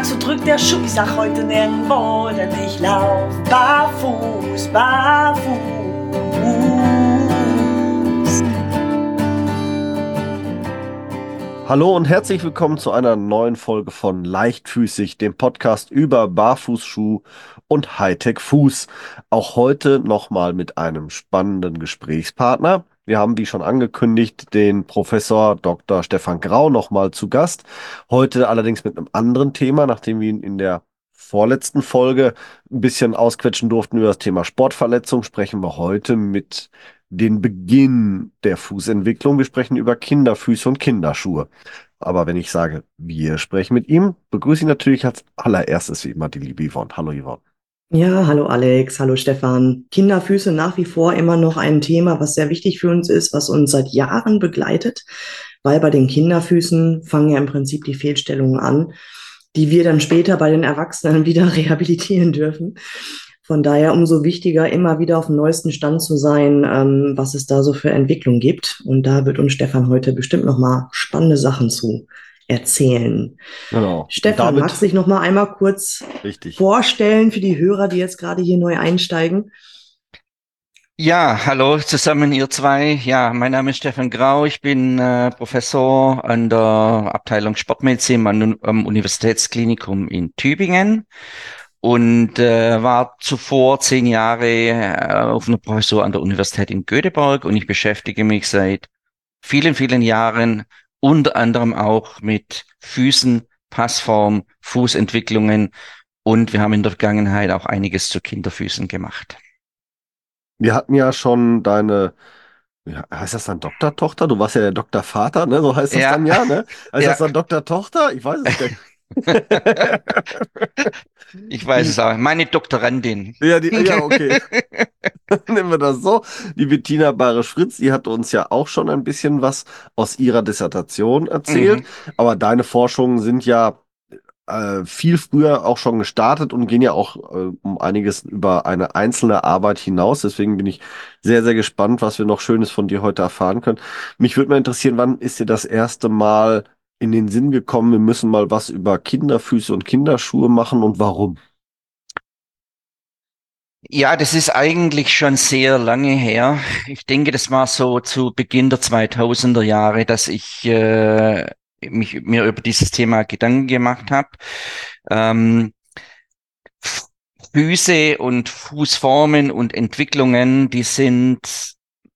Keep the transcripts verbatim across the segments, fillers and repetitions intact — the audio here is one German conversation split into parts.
sag, so drückt der Schuh. Ich sag heute nirgendwo, denn ich lauf barfuß, barfuß. Hallo und herzlich willkommen zu einer neuen Folge von Leichtfüßig, dem Podcast über Barfußschuh und Hightech-Fuß. Auch heute nochmal mit einem spannenden Gesprächspartner. Wir haben, wie schon angekündigt, den Professor Doktor Stefan Grau nochmal zu Gast. Heute allerdings mit einem anderen Thema, nachdem wir ihn in der vorletzten Folge ein bisschen ausquetschen durften über das Thema Sportverletzung, sprechen wir heute mit den Beginn der Fußentwicklung. Wir sprechen über Kinderfüße und Kinderschuhe. Aber wenn ich sage, wir sprechen mit ihm, begrüße ich natürlich als allererstes wie immer die liebe Yvonne. Hallo Yvonne. Ja, hallo Alex, hallo Stefan. Kinderfüße nach wie vor immer noch ein Thema, was sehr wichtig für uns ist, was uns seit Jahren begleitet, weil bei den Kinderfüßen fangen ja im Prinzip die Fehlstellungen an, die wir dann später bei den Erwachsenen wieder rehabilitieren dürfen. Von daher umso wichtiger, immer wieder auf dem neuesten Stand zu sein, ähm, was es da so für Entwicklung gibt. Und da wird uns Stefan heute bestimmt nochmal spannende Sachen zu erzählen. Genau. Stefan, Damit, magst du dich nochmal einmal kurz richtig. vorstellen für die Hörer, die jetzt gerade hier neu einsteigen? Ja, hallo zusammen, ihr zwei. Ja, mein Name ist Stefan Grau. Ich bin äh, Professor an der Abteilung Sportmedizin am, am Universitätsklinikum in Tübingen und äh, war zuvor zehn Jahre äh, auf einer Professur an der Universität in Göteborg, und ich beschäftige mich seit vielen, vielen Jahren unter anderem auch mit Füßen, Passform, Fußentwicklungen, und wir haben in der Vergangenheit auch einiges zu Kinderfüßen gemacht. Wir hatten ja schon deine, ja, heißt das dann Doktortochter? Du warst ja der Doktorvater, ne? So heißt das Ja, dann ja, ne? Heißt ja. das dann Doktortochter? Ich weiß es gar nicht. Ich weiß Die- es auch. Meine Doktorandin. Ja, die, ja, okay. Nehmen wir das so. Die Bettina Barisch-Fritz, die hat uns ja auch schon ein bisschen was aus ihrer Dissertation erzählt. Mhm. Aber deine Forschungen sind ja äh, viel früher auch schon gestartet und gehen ja auch äh, um einiges über eine einzelne Arbeit hinaus. Deswegen bin ich sehr, sehr gespannt, was wir noch Schönes von dir heute erfahren können. Mich würde mal interessieren, wann ist dir das erste Mal in den Sinn gekommen, wir müssen mal was über Kinderfüße und Kinderschuhe machen und warum? Ja, das ist eigentlich schon sehr lange her. Ich denke, das war so zu Beginn der zweitausender Jahre, dass ich äh, mich mir über dieses Thema Gedanken gemacht habe. Ähm, F- Füße und Fußformen und Entwicklungen, die sind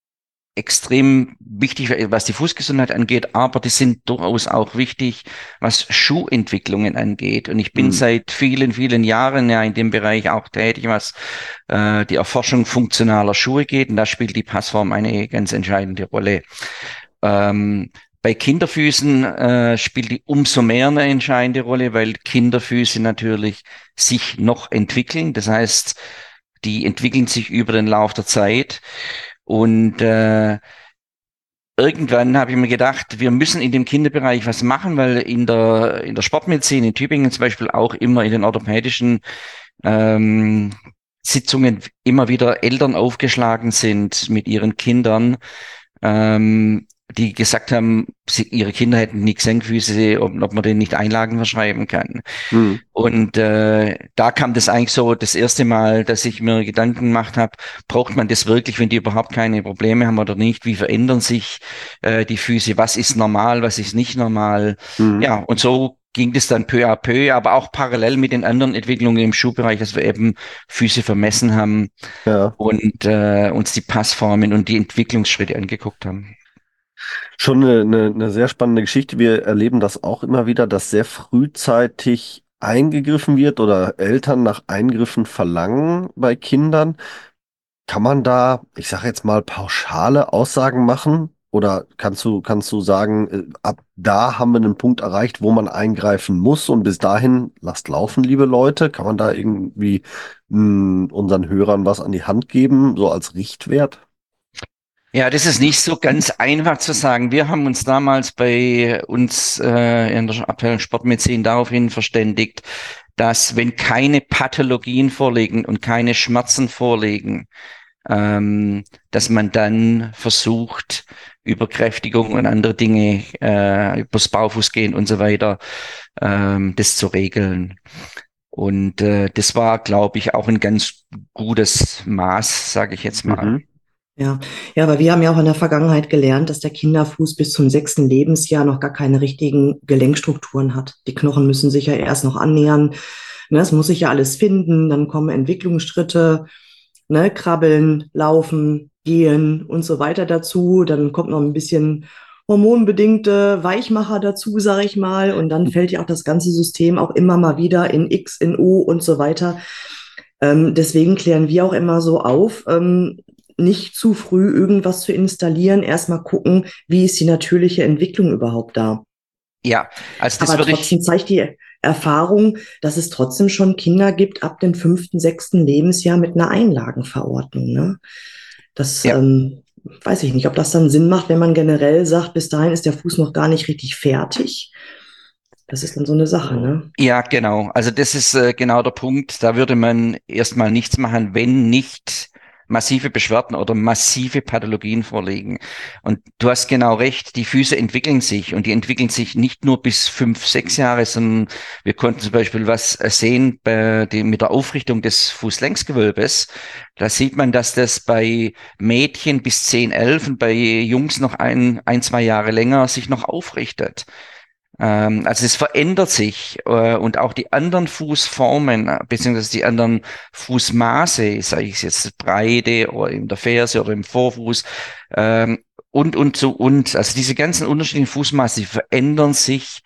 extrem wichtig, was die Fußgesundheit angeht, aber die sind durchaus auch wichtig, was Schuhentwicklungen angeht. Und ich bin Hm. seit vielen, vielen Jahren ja in dem Bereich auch tätig, was äh, die Erforschung funktionaler Schuhe geht. Und da spielt die Passform eine ganz entscheidende Rolle. Ähm, Bei Kinderfüßen äh, spielt die umso mehr eine entscheidende Rolle, weil Kinderfüße natürlich sich noch entwickeln. Das heißt, die entwickeln sich über den Lauf der Zeit. Und äh, irgendwann habe ich mir gedacht, wir müssen in dem Kinderbereich was machen, weil in der, in der Sportmedizin in Tübingen zum Beispiel auch immer in den orthopädischen ähm, Sitzungen immer wieder Eltern aufgeschlagen sind mit ihren Kindern, ähm, die gesagt haben, sie, ihre Kinder hätten nie Senkfüße, ob, ob man denen nicht Einlagen verschreiben kann. Hm. Und äh, da kam das eigentlich so das erste Mal, dass ich mir Gedanken gemacht habe, braucht man das wirklich, wenn die überhaupt keine Probleme haben oder nicht? Wie verändern sich äh, die Füße? Was ist normal, was ist nicht normal? Hm. Ja, und so ging das dann peu à peu, aber auch parallel mit den anderen Entwicklungen im Schuhbereich, dass wir eben Füße vermessen haben Ja. und äh, uns die Passformen und die Entwicklungsschritte angeguckt haben. Schon eine, eine, eine sehr spannende Geschichte. Wir erleben das auch immer wieder, dass sehr frühzeitig eingegriffen wird oder Eltern nach Eingriffen verlangen bei Kindern. Kann man da, ich sage jetzt mal, pauschale Aussagen machen? Oder kannst du, kannst du sagen, äh, ab da haben wir einen Punkt erreicht, wo man eingreifen muss und bis dahin lasst laufen, liebe Leute? Kann man da irgendwie mh, unseren Hörern was an die Hand geben, so als Richtwert? Ja, das ist nicht so ganz einfach zu sagen. Wir haben uns damals bei uns äh, in der Abteilung Sportmedizin daraufhin verständigt, dass wenn keine Pathologien vorliegen und keine Schmerzen vorliegen, ähm, dass man dann versucht, über Kräftigung und andere Dinge, äh, übers Barfußgehen und so weiter, ähm, das zu regeln. Und äh, das war, glaube ich, auch ein ganz gutes Maß, sage ich jetzt mal. Mhm. Ja, ja, aber wir haben ja auch in der Vergangenheit gelernt, dass der Kinderfuß bis zum sechsten Lebensjahr noch gar keine richtigen Gelenkstrukturen hat. Die Knochen müssen sich ja erst noch annähern. Ne, es muss sich ja alles finden, dann kommen Entwicklungsschritte, ne, krabbeln, laufen, gehen und so weiter dazu. Dann kommt noch ein bisschen hormonbedingte Weichmacher dazu, sage ich mal. Und dann fällt ja auch das ganze System auch immer mal wieder in X, in U und so weiter. Ähm, deswegen klären wir auch immer so auf, ähm, nicht zu früh irgendwas zu installieren, erstmal gucken, wie ist die natürliche Entwicklung überhaupt da. Ja, also das Aber würde trotzdem ich, zeigt die Erfahrung, dass es trotzdem schon Kinder gibt ab dem fünften, sechsten Lebensjahr mit einer Einlagenverordnung. Ne? Das ja. ähm, weiß ich nicht, ob das dann Sinn macht, wenn man generell sagt, bis dahin ist der Fuß noch gar nicht richtig fertig. Das ist dann so eine Sache, ne? Ja, genau. Also das ist äh, genau der Punkt. Da würde man erstmal nichts machen, wenn nicht massive Beschwerden oder massive Pathologien vorliegen. Und du hast genau recht, die Füße entwickeln sich und die entwickeln sich nicht nur bis fünf, sechs Jahre, sondern wir konnten zum Beispiel was äh, sehen bei dem, mit der Aufrichtung des Fußlängsgewölbes. Da sieht man, dass das bei Mädchen bis zehn, elf und bei Jungs noch ein, ein, zwei Jahre länger sich noch aufrichtet. Ähm, also es verändert sich äh, und auch die anderen Fußformen, äh, beziehungsweise die anderen Fußmaße, sage ich jetzt Breite oder in der Ferse oder im Vorfuß, ähm, und, und so und. Also diese ganzen unterschiedlichen Fußmaße, die verändern sich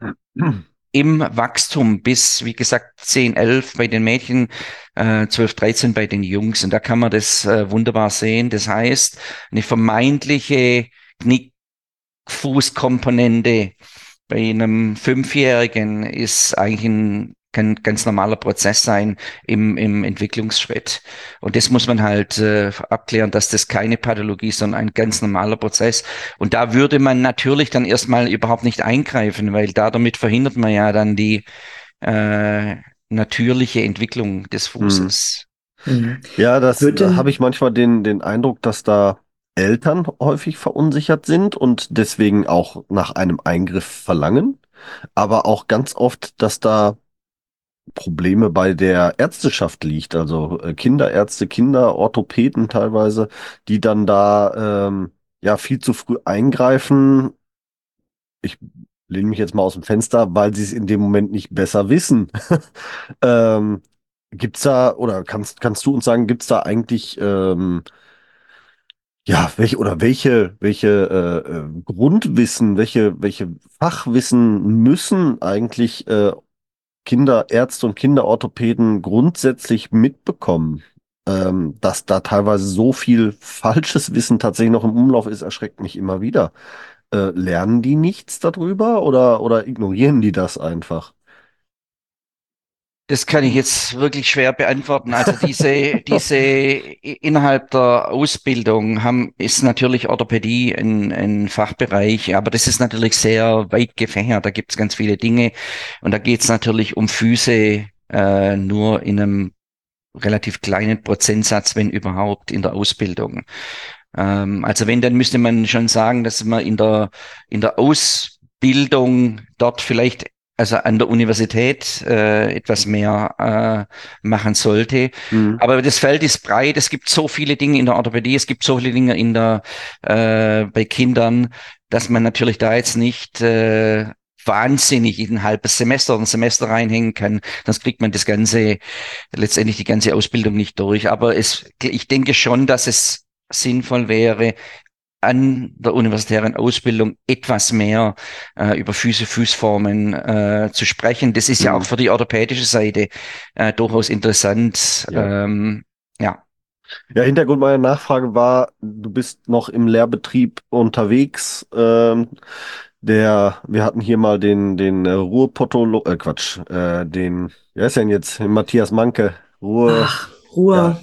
im Wachstum bis, wie gesagt, zehn, elf bei den Mädchen, äh, zwölf, dreizehn bei den Jungs. Und da kann man das äh, wunderbar sehen. Das heißt, eine vermeintliche Knickfußkomponente bei einem Fünfjährigen ist eigentlich ein kann ganz normaler Prozess sein im, im Entwicklungsschritt. Und das muss man halt äh, abklären, dass das keine Pathologie ist, sondern ein ganz normaler Prozess. Und da würde man natürlich dann erstmal überhaupt nicht eingreifen, weil da damit verhindert man ja dann die äh, natürliche Entwicklung des Mhm. Fußes. Mhm. Ja, das Wird äh, habe ich denn, manchmal den, den Eindruck, dass da Eltern häufig verunsichert sind und deswegen auch nach einem Eingriff verlangen, aber auch ganz oft, dass da Probleme bei der Ärzteschaft liegt, also äh, Kinderärzte, Kinderorthopäden teilweise, die dann da ähm, ja viel zu früh eingreifen. Ich lehne mich jetzt mal aus dem Fenster, weil sie es in dem Moment nicht besser wissen. Ähm, gibt's da, oder kannst, kannst du uns sagen, gibt's da eigentlich, ähm, ja, welche, oder welche, welche äh, äh, Grundwissen, welche, welche Fachwissen müssen eigentlich äh, Kinderärzte und Kinderorthopäden grundsätzlich mitbekommen? Ähm, dass da teilweise so viel falsches Wissen tatsächlich noch im Umlauf ist, erschreckt mich immer wieder. Äh, lernen die nichts darüber oder, oder ignorieren die das einfach? Das kann ich jetzt wirklich schwer beantworten. Also diese, diese i- innerhalb der Ausbildung haben, ist natürlich Orthopädie ein, ein Fachbereich, aber das ist natürlich sehr weit gefächert. Da gibt es ganz viele Dinge und da geht es natürlich um Füße äh, nur in einem relativ kleinen Prozentsatz, wenn überhaupt, in der Ausbildung. Ähm, also wenn, dann müsste man schon sagen, dass man in der, in der Ausbildung dort vielleicht, also an der Universität, äh, etwas mehr äh, machen sollte. Hm. Aber das Feld ist breit. Es gibt so viele Dinge in der Orthopädie, es gibt so viele Dinge in der, äh, bei Kindern, dass man natürlich da jetzt nicht äh, wahnsinnig in ein halbes Semester oder ein Semester reinhängen kann. Sonst kriegt man das Ganze, letztendlich die ganze Ausbildung nicht durch. Aber es, ich denke schon, dass es sinnvoll wäre, an der universitären Ausbildung etwas mehr äh, über Füße, Fußformen äh, zu sprechen. Das ist ja auch Hm. für die orthopädische Seite äh, durchaus interessant. Ja. Ähm, ja. Ja, Hintergrund meiner Nachfrage war, du bist noch im Lehrbetrieb unterwegs. Ähm, der, wir hatten hier mal den, den äh, Ruhrpottolo, äh, Quatsch, äh, den, wer ist denn jetzt? Den Matthias Manke, Ruhr, ach, ja, Ruhe,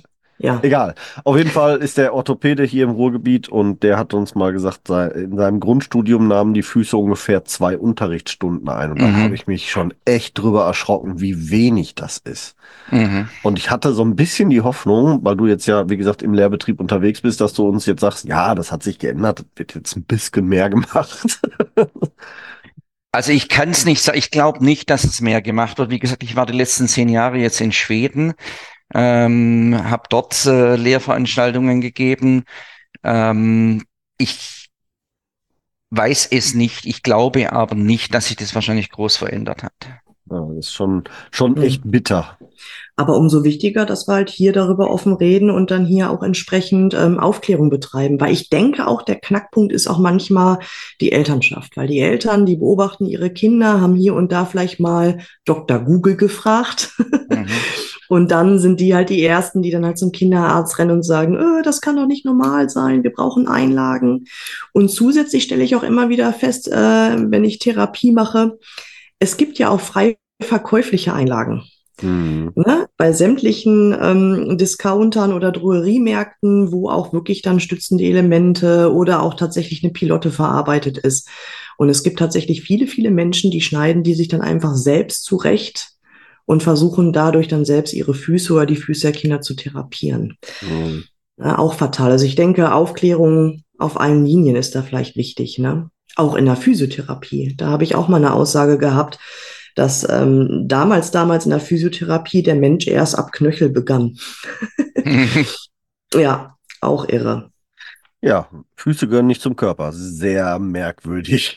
Ja. Egal. Auf jeden Fall ist der Orthopäde hier im Ruhrgebiet und der hat uns mal gesagt, sei- in seinem Grundstudium nahmen die Füße ungefähr zwei Unterrichtsstunden ein. Und da habe Mhm. ich mich schon echt drüber erschrocken, wie wenig das ist. Mhm. Und ich hatte so ein bisschen die Hoffnung, weil du jetzt ja, wie gesagt, im Lehrbetrieb unterwegs bist, dass du uns jetzt sagst, ja, das hat sich geändert, das wird jetzt ein bisschen mehr gemacht. Also ich kann es nicht sagen, ich glaube nicht, dass es mehr gemacht wird. Wie gesagt, ich war die letzten zehn Jahre jetzt in Schweden, ähm, habe dort äh, Lehrveranstaltungen gegeben. Ähm, ich weiß es nicht, ich glaube aber nicht, dass sich das wahrscheinlich groß verändert hat. Ja, das ist schon, schon echt Hm. bitter. Aber umso wichtiger, dass wir halt hier darüber offen reden und dann hier auch entsprechend ähm, Aufklärung betreiben. Weil ich denke auch, der Knackpunkt ist auch manchmal die Elternschaft. Weil die Eltern, die beobachten ihre Kinder, haben hier und da vielleicht mal Doktor Google gefragt. Mhm. Und dann sind die halt die Ersten, die dann halt zum Kinderarzt rennen und sagen, äh, das kann doch nicht normal sein, wir brauchen Einlagen. Und zusätzlich stelle ich auch immer wieder fest, äh, wenn ich Therapie mache, es gibt ja auch frei verkäufliche Einlagen. Hm. Ne? Bei sämtlichen ähm, Discountern oder Drogeriemärkten, wo auch wirklich dann stützende Elemente oder auch tatsächlich eine Pilotte verarbeitet ist. Und es gibt tatsächlich viele, viele Menschen, die schneiden die sich dann einfach selbst zurecht und versuchen dadurch dann selbst ihre Füße oder die Füße der Kinder zu therapieren. Hm. Ja, auch fatal. Also ich denke, Aufklärung auf allen Linien ist da vielleicht wichtig, ne? Auch in der Physiotherapie. Da habe ich auch mal eine Aussage gehabt, dass ähm, damals, damals in der Physiotherapie der Mensch erst ab Knöchel begann. Ja, auch irre. Ja, Füße gehören nicht zum Körper. Sehr merkwürdig.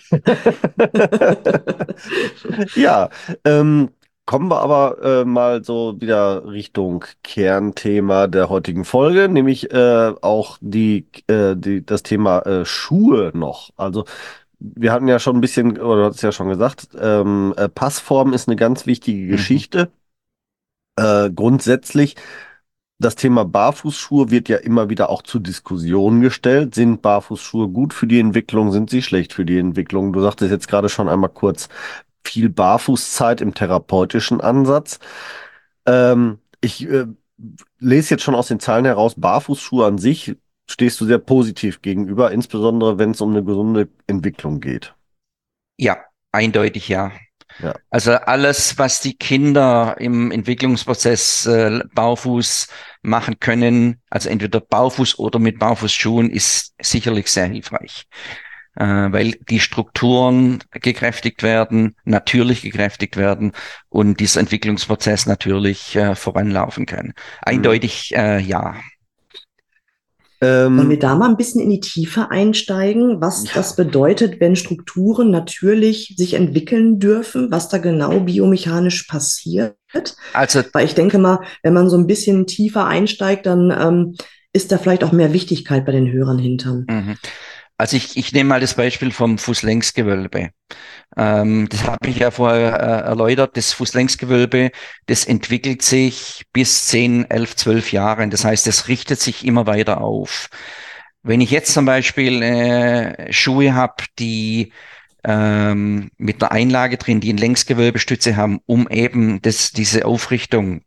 Ja, ähm, kommen wir aber äh, mal so wieder Richtung Kernthema der heutigen Folge, nämlich äh, auch die, äh, die, das Thema äh, Schuhe noch. Also wir hatten ja schon ein bisschen, oder du hast ja schon gesagt, ähm, äh, Passform ist eine ganz wichtige Mhm. Geschichte. Äh, grundsätzlich, das Thema Barfußschuhe wird ja immer wieder auch zur Diskussion gestellt. Sind Barfußschuhe gut für die Entwicklung? Sind sie schlecht für die Entwicklung? Du sagtest jetzt gerade schon einmal kurz viel Barfußzeit im therapeutischen Ansatz. Ähm, ich äh, lese jetzt schon aus den Zahlen heraus, Barfußschuhe an sich stehst du sehr positiv gegenüber, insbesondere wenn es um eine gesunde Entwicklung geht. Ja, eindeutig ja. Ja. Also alles, was die Kinder im Entwicklungsprozess äh, Barfuß machen können, also entweder Barfuß oder mit Barfußschuhen, ist sicherlich sehr hilfreich, äh, weil die Strukturen gekräftigt werden, natürlich gekräftigt werden und dieser Entwicklungsprozess natürlich äh, voranlaufen kann. Mhm. Eindeutig äh, ja. Wollen Ähm, wir da mal ein bisschen in die Tiefe einsteigen, was das ja, bedeutet, wenn Strukturen natürlich sich entwickeln dürfen, was da genau biomechanisch passiert? Also Weil ich denke mal, wenn man so ein bisschen tiefer einsteigt, dann ähm, ist da vielleicht auch mehr Wichtigkeit bei den Hörern hintern. mhm. Also ich, ich nehme mal das Beispiel vom Fußlängsgewölbe. Ähm, das habe ich ja vorher äh, erläutert. Das Fußlängsgewölbe, das entwickelt sich bis zehn, elf, zwölf Jahren. Das heißt, es richtet sich immer weiter auf. Wenn ich jetzt zum Beispiel äh, Schuhe habe, die ähm, mit einer Einlage drin, die eine Längsgewölbestütze haben, um eben das, diese Aufrichtung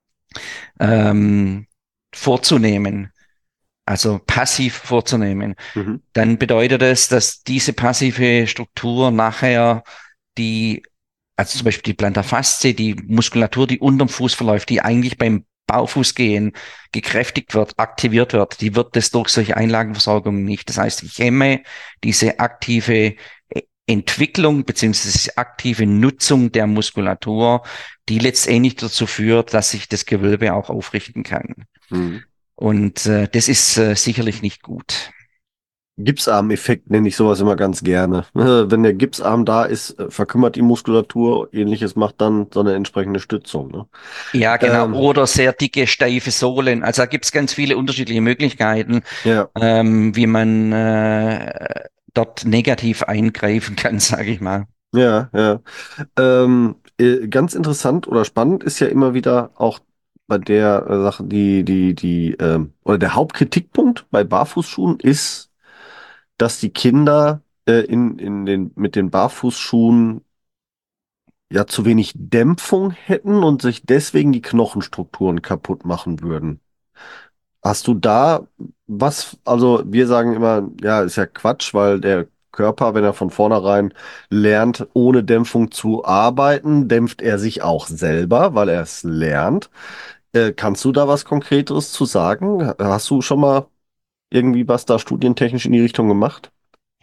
ähm, vorzunehmen, also passiv vorzunehmen, mhm. dann bedeutet es, dass diese passive Struktur nachher die, also zum Beispiel die Plantar fasciae, die Muskulatur, die unterm Fuß verläuft, die eigentlich beim Barfußgehen gekräftigt wird, aktiviert wird, die wird das durch solche Einlagenversorgung nicht. Das heißt, ich hemme diese aktive äh, Entwicklung beziehungsweise aktive Nutzung der Muskulatur, die letztendlich dazu führt, dass sich das Gewölbe auch aufrichten kann. Mhm. Und äh, das ist äh, sicherlich nicht gut. Gipsarm-Effekt nenne ich sowas immer ganz gerne. Äh, Wenn der Gipsarm da ist, äh, verkümmert die Muskulatur. Ähnliches macht dann so eine entsprechende Stützung. Ne? Ja, genau. Ähm, Oder sehr dicke, steife Sohlen. Also da gibt es ganz viele unterschiedliche Möglichkeiten, ja, ähm, wie man äh, dort negativ eingreifen kann, sage ich mal. ja, ja. Ähm, äh, ganz interessant oder spannend ist ja immer wieder auch bei der äh, Sache, die, die, die, ähm, oder der Hauptkritikpunkt bei Barfußschuhen ist, dass die Kinder äh, in, in den, mit den Barfußschuhen ja zu wenig Dämpfung hätten und sich deswegen die Knochenstrukturen kaputt machen würden. Hast du da was, also wir sagen immer, ja, ist ja Quatsch, weil der Körper, wenn er von vornherein lernt, ohne Dämpfung zu arbeiten, dämpft er sich auch selber, weil er es lernt. Äh, kannst du da was Konkreteres zu sagen? Hast du schon mal irgendwie was da studientechnisch in die Richtung gemacht?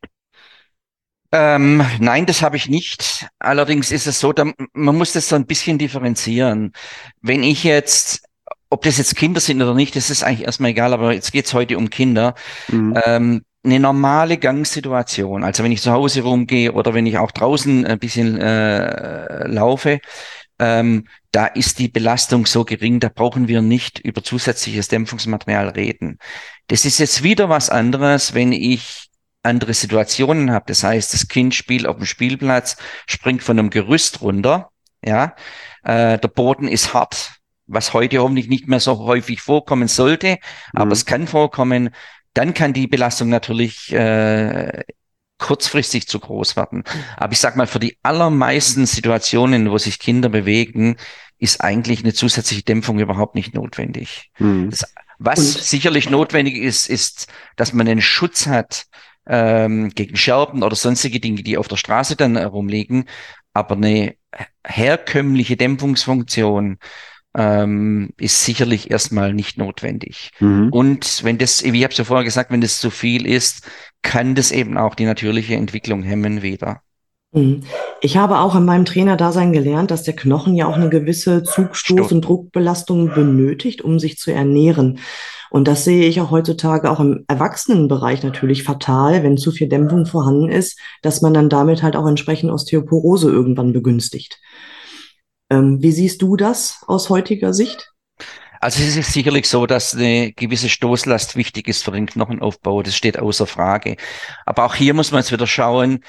Ähm, nein, das habe ich nicht. Allerdings ist es so, da, man muss das so ein bisschen differenzieren. Wenn ich jetzt, ob das jetzt Kinder sind oder nicht, das ist eigentlich erstmal egal, aber jetzt geht's heute um Kinder. Mhm. Ähm, eine normale Gangsituation, also wenn ich zu Hause rumgehe oder wenn ich auch draußen ein bisschen äh, laufe, ähm, da ist die Belastung so gering, da brauchen wir nicht über zusätzliches Dämpfungsmaterial reden. Das ist jetzt wieder was anderes, wenn ich andere Situationen habe. Das heißt, das Kind spielt auf dem Spielplatz, springt von einem Gerüst runter, ja, äh, der Boden ist hart, was heute hoffentlich nicht mehr so häufig vorkommen sollte, aber Mhm. es kann vorkommen. Dann kann die Belastung natürlich äh, kurzfristig zu groß werden. Aber ich sag mal, für die allermeisten Situationen, wo sich Kinder bewegen, ist eigentlich eine zusätzliche Dämpfung überhaupt nicht notwendig. Mhm. Das, was Und sicherlich notwendig ist, ist, dass man einen Schutz hat ähm, gegen Scherben oder sonstige Dinge, die auf der Straße dann äh, rumliegen. Aber eine herkömmliche Dämpfungsfunktion ähm, ist sicherlich erstmal nicht notwendig. Mhm. Und wenn das, wie ich habe es ja vorher gesagt, wenn das zu viel ist, kann das eben auch die natürliche Entwicklung hemmen wieder. Mhm. Ich habe auch in meinem Trainerdasein gelernt, dass der Knochen ja auch eine gewisse Zugstoß- Stoß. und Druckbelastung benötigt, um sich zu ernähren. Und das sehe ich auch heutzutage auch im Erwachsenenbereich natürlich fatal, wenn zu viel Dämpfung vorhanden ist, dass man dann damit halt auch entsprechend Osteoporose irgendwann begünstigt. Ähm, wie siehst du das aus heutiger Sicht? Also es ist sicherlich so, dass eine gewisse Stoßlast wichtig ist für den Knochenaufbau. Das steht außer Frage. Aber auch hier muss man jetzt wieder schauen,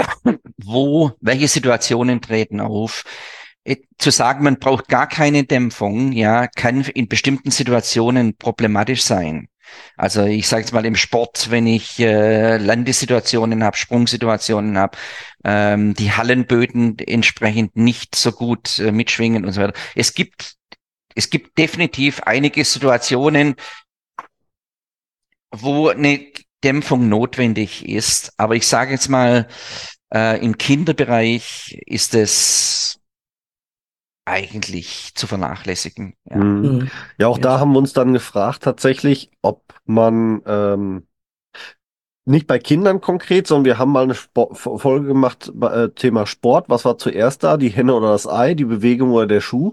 wo, welche Situationen treten auf. Äh, Zu sagen, man braucht gar keine Dämpfung, ja, kann in bestimmten Situationen problematisch sein. Also ich sage jetzt mal im Sport, wenn ich äh, Landesituationen habe, Sprungsituationen habe, ähm, die Hallenböden entsprechend nicht so gut äh, mitschwingen und so weiter. Es gibt es gibt definitiv einige Situationen, wo eine Dämpfung notwendig ist. Aber ich sage jetzt mal, äh, im Kinderbereich ist es eigentlich zu vernachlässigen. Ja. Mhm. Mhm. Ja, auch Ja. da haben wir uns dann gefragt tatsächlich, ob man ähm, nicht bei Kindern konkret, sondern wir haben mal eine Spo- Folge gemacht, äh, Thema Sport. Was war zuerst da? Die Henne oder das Ei, die Bewegung oder der Schuh?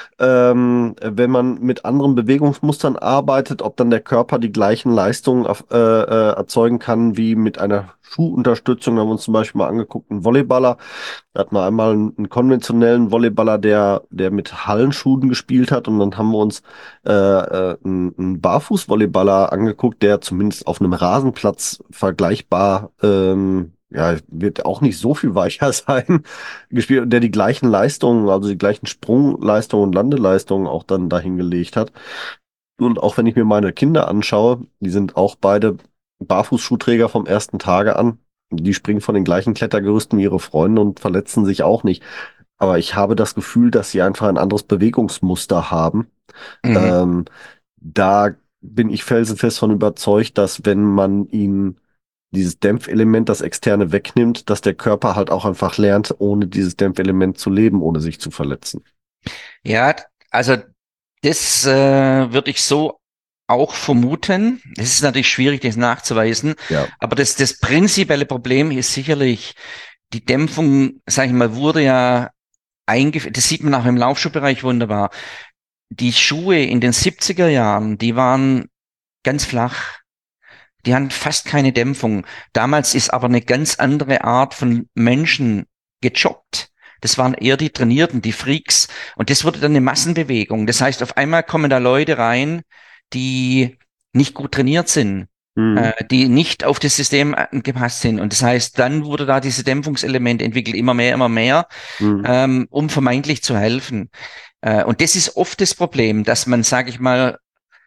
Ähm, wenn man mit anderen Bewegungsmustern arbeitet, ob dann der Körper die gleichen Leistungen auf, äh, äh, erzeugen kann wie mit einer Schuhunterstützung. Da haben wir uns zum Beispiel mal angeguckt, einen Volleyballer. Da hat man einmal einen, einen konventionellen Volleyballer, der, der mit Hallenschuhen gespielt hat. Und dann haben wir uns äh, äh, einen, einen Barfuß-Volleyballer angeguckt, der zumindest auf einem Rasenplatz vergleichbar, ähm, ja, wird auch nicht so viel weicher sein, gespielt, und der die gleichen Leistungen, also die gleichen Sprungleistungen und Landeleistungen auch dann dahingelegt hat. Und auch wenn ich mir meine Kinder anschaue, die sind auch beide Barfußschuhträger vom ersten Tage an. Die springen von den gleichen Klettergerüsten wie ihre Freunde und verletzen sich auch nicht. Aber ich habe das Gefühl, dass sie einfach ein anderes Bewegungsmuster haben. Mhm. Ähm, Da bin ich felsenfest von überzeugt, dass wenn man ihnen dieses Dämpfelement, das Externe wegnimmt, dass der Körper halt auch einfach lernt, ohne dieses Dämpfelement zu leben, ohne sich zu verletzen. Ja, also das äh, würde ich so auch vermuten. Es ist natürlich schwierig, das nachzuweisen, Ja. aber das, das prinzipielle Problem ist sicherlich, die Dämpfung, sage ich mal, wurde ja eingeführt. Das sieht man auch im Laufschuhbereich wunderbar. Die Schuhe in den siebziger Jahren, die waren ganz flach. Die hatten fast keine Dämpfung. Damals ist aber eine ganz andere Art von Menschen gejoggt. Das waren eher die Trainierten, die Freaks. Und das wurde dann eine Massenbewegung. Das heißt, auf einmal kommen da Leute rein, die nicht gut trainiert sind, Mhm. äh, die nicht auf das System angepasst sind. Und das heißt, dann wurde da diese Dämpfungselemente entwickelt, immer mehr, immer mehr, Mhm. ähm, um vermeintlich zu helfen. Äh, und das ist oft das Problem, dass man, sage ich mal,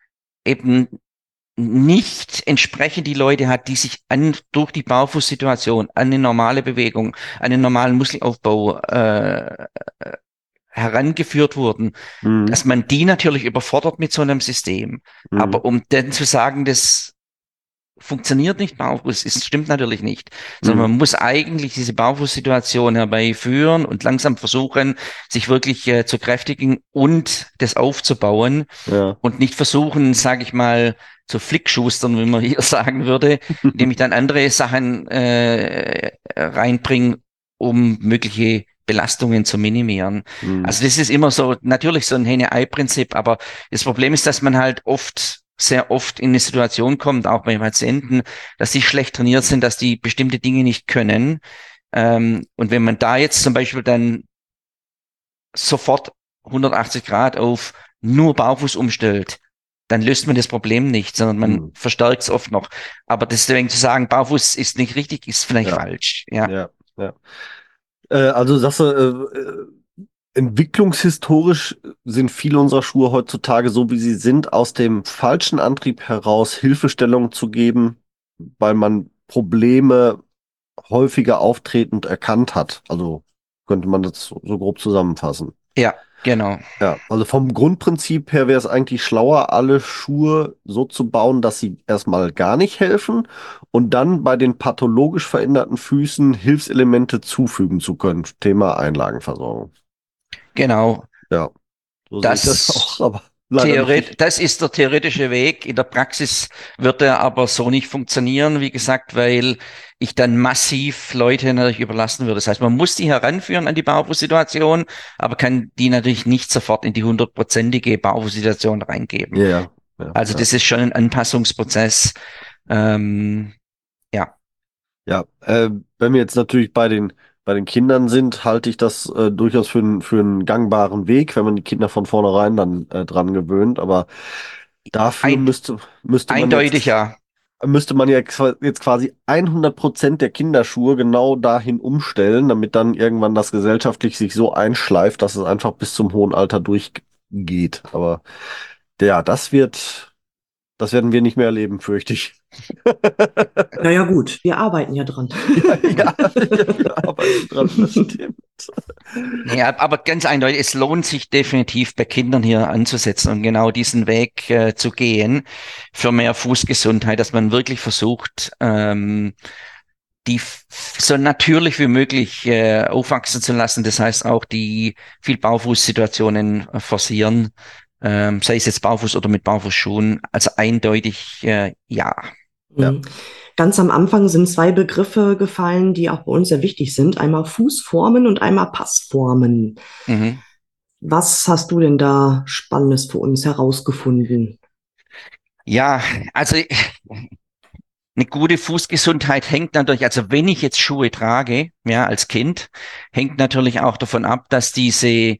eben nicht entsprechend die Leute hat, die sich an, durch die Barfußsituation an eine normale Bewegung, an einen normalen Muskelaufbau äh, herangeführt wurden, Mhm. dass man die natürlich überfordert mit so einem System. Mhm. Aber um dann zu sagen, das funktioniert nicht barfuß, ist, stimmt natürlich nicht, sondern Mhm. man muss eigentlich diese Barfußsituation herbeiführen und langsam versuchen, sich wirklich äh, zu kräftigen und das aufzubauen Ja. und nicht versuchen, sage ich mal, zu flickschustern, wie man hier sagen würde, indem ich dann andere Sachen äh, reinbringe, um mögliche Belastungen zu minimieren. Mhm. Also das ist immer so, natürlich so ein Henne-Ei-Prinzip, aber das Problem ist, dass man halt oft sehr oft in eine Situation kommt, auch bei Patienten, dass die schlecht trainiert sind, dass die bestimmte Dinge nicht können. Ähm, und wenn man da jetzt zum Beispiel dann sofort hundertachtzig Grad auf nur Barfuß umstellt, dann löst man das Problem nicht, sondern man Mhm. verstärkt es oft noch. Aber deswegen zu sagen, Barfuß ist nicht richtig, ist vielleicht Ja. falsch. Ja. Ja, ja. Äh, also sagst du, äh, äh, entwicklungshistorisch sind viele unserer Schuhe heutzutage so, wie sie sind, aus dem falschen Antrieb heraus Hilfestellung zu geben, weil man Probleme häufiger auftretend erkannt hat. Also könnte man das so, so grob zusammenfassen. Ja, genau. Ja, also vom Grundprinzip her wäre es eigentlich schlauer, alle Schuhe so zu bauen, dass sie erstmal gar nicht helfen und dann bei den pathologisch veränderten Füßen Hilfselemente zufügen zu können. Thema Einlagenversorgung. Genau. Ja, so sehe ich das auch, Das aber leider nicht Theoret richtig. das ist der theoretische Weg. In der Praxis wird er aber so nicht funktionieren, wie gesagt, weil ich dann massiv Leute natürlich überlassen würde. Das heißt, man muss die heranführen an die Barfußsituation, aber kann die natürlich nicht sofort in die hundertprozentige Barfußsituation reingeben. Ja, ja, ja, Also ja. das ist schon ein Anpassungsprozess. Ähm, ja, Ja, äh, wenn wir jetzt natürlich bei den, bei den Kindern sind, halte ich das äh, durchaus für, einen- für einen gangbaren Weg, wenn man die Kinder von vornherein dann äh, dran gewöhnt. Aber dafür ein, müsste, müsste man eindeutig jetzt, ja. müsste man ja qua- jetzt quasi hundert Prozent der Kinderschuhe genau dahin umstellen, damit dann irgendwann das gesellschaftlich sich so einschleift, dass es einfach bis zum hohen Alter durchgeht. Aber ja, das wird, das werden wir nicht mehr erleben, fürchte ich. Naja, gut, wir arbeiten ja dran. Ja, ja, ja, wir arbeiten dran, das stimmt. Nee, ab- aber ganz eindeutig, es lohnt sich definitiv bei Kindern hier anzusetzen und genau diesen Weg äh, zu gehen für mehr Fußgesundheit, dass man wirklich versucht, ähm, die f- so natürlich wie möglich äh, aufwachsen zu lassen. Das heißt auch die viel Barfußsituationen äh, forcieren, ähm, sei es jetzt barfuß oder mit Barfußschuhen. Also eindeutig äh, ja. Ja. Mhm. Ganz am Anfang sind zwei Begriffe gefallen, die auch bei uns sehr wichtig sind. Einmal Fußformen und einmal Passformen. Mhm. Was hast du denn da Spannendes für uns herausgefunden? Ja, also eine gute Fußgesundheit hängt natürlich, also wenn ich jetzt Schuhe trage, ja, als Kind, hängt natürlich auch davon ab, dass diese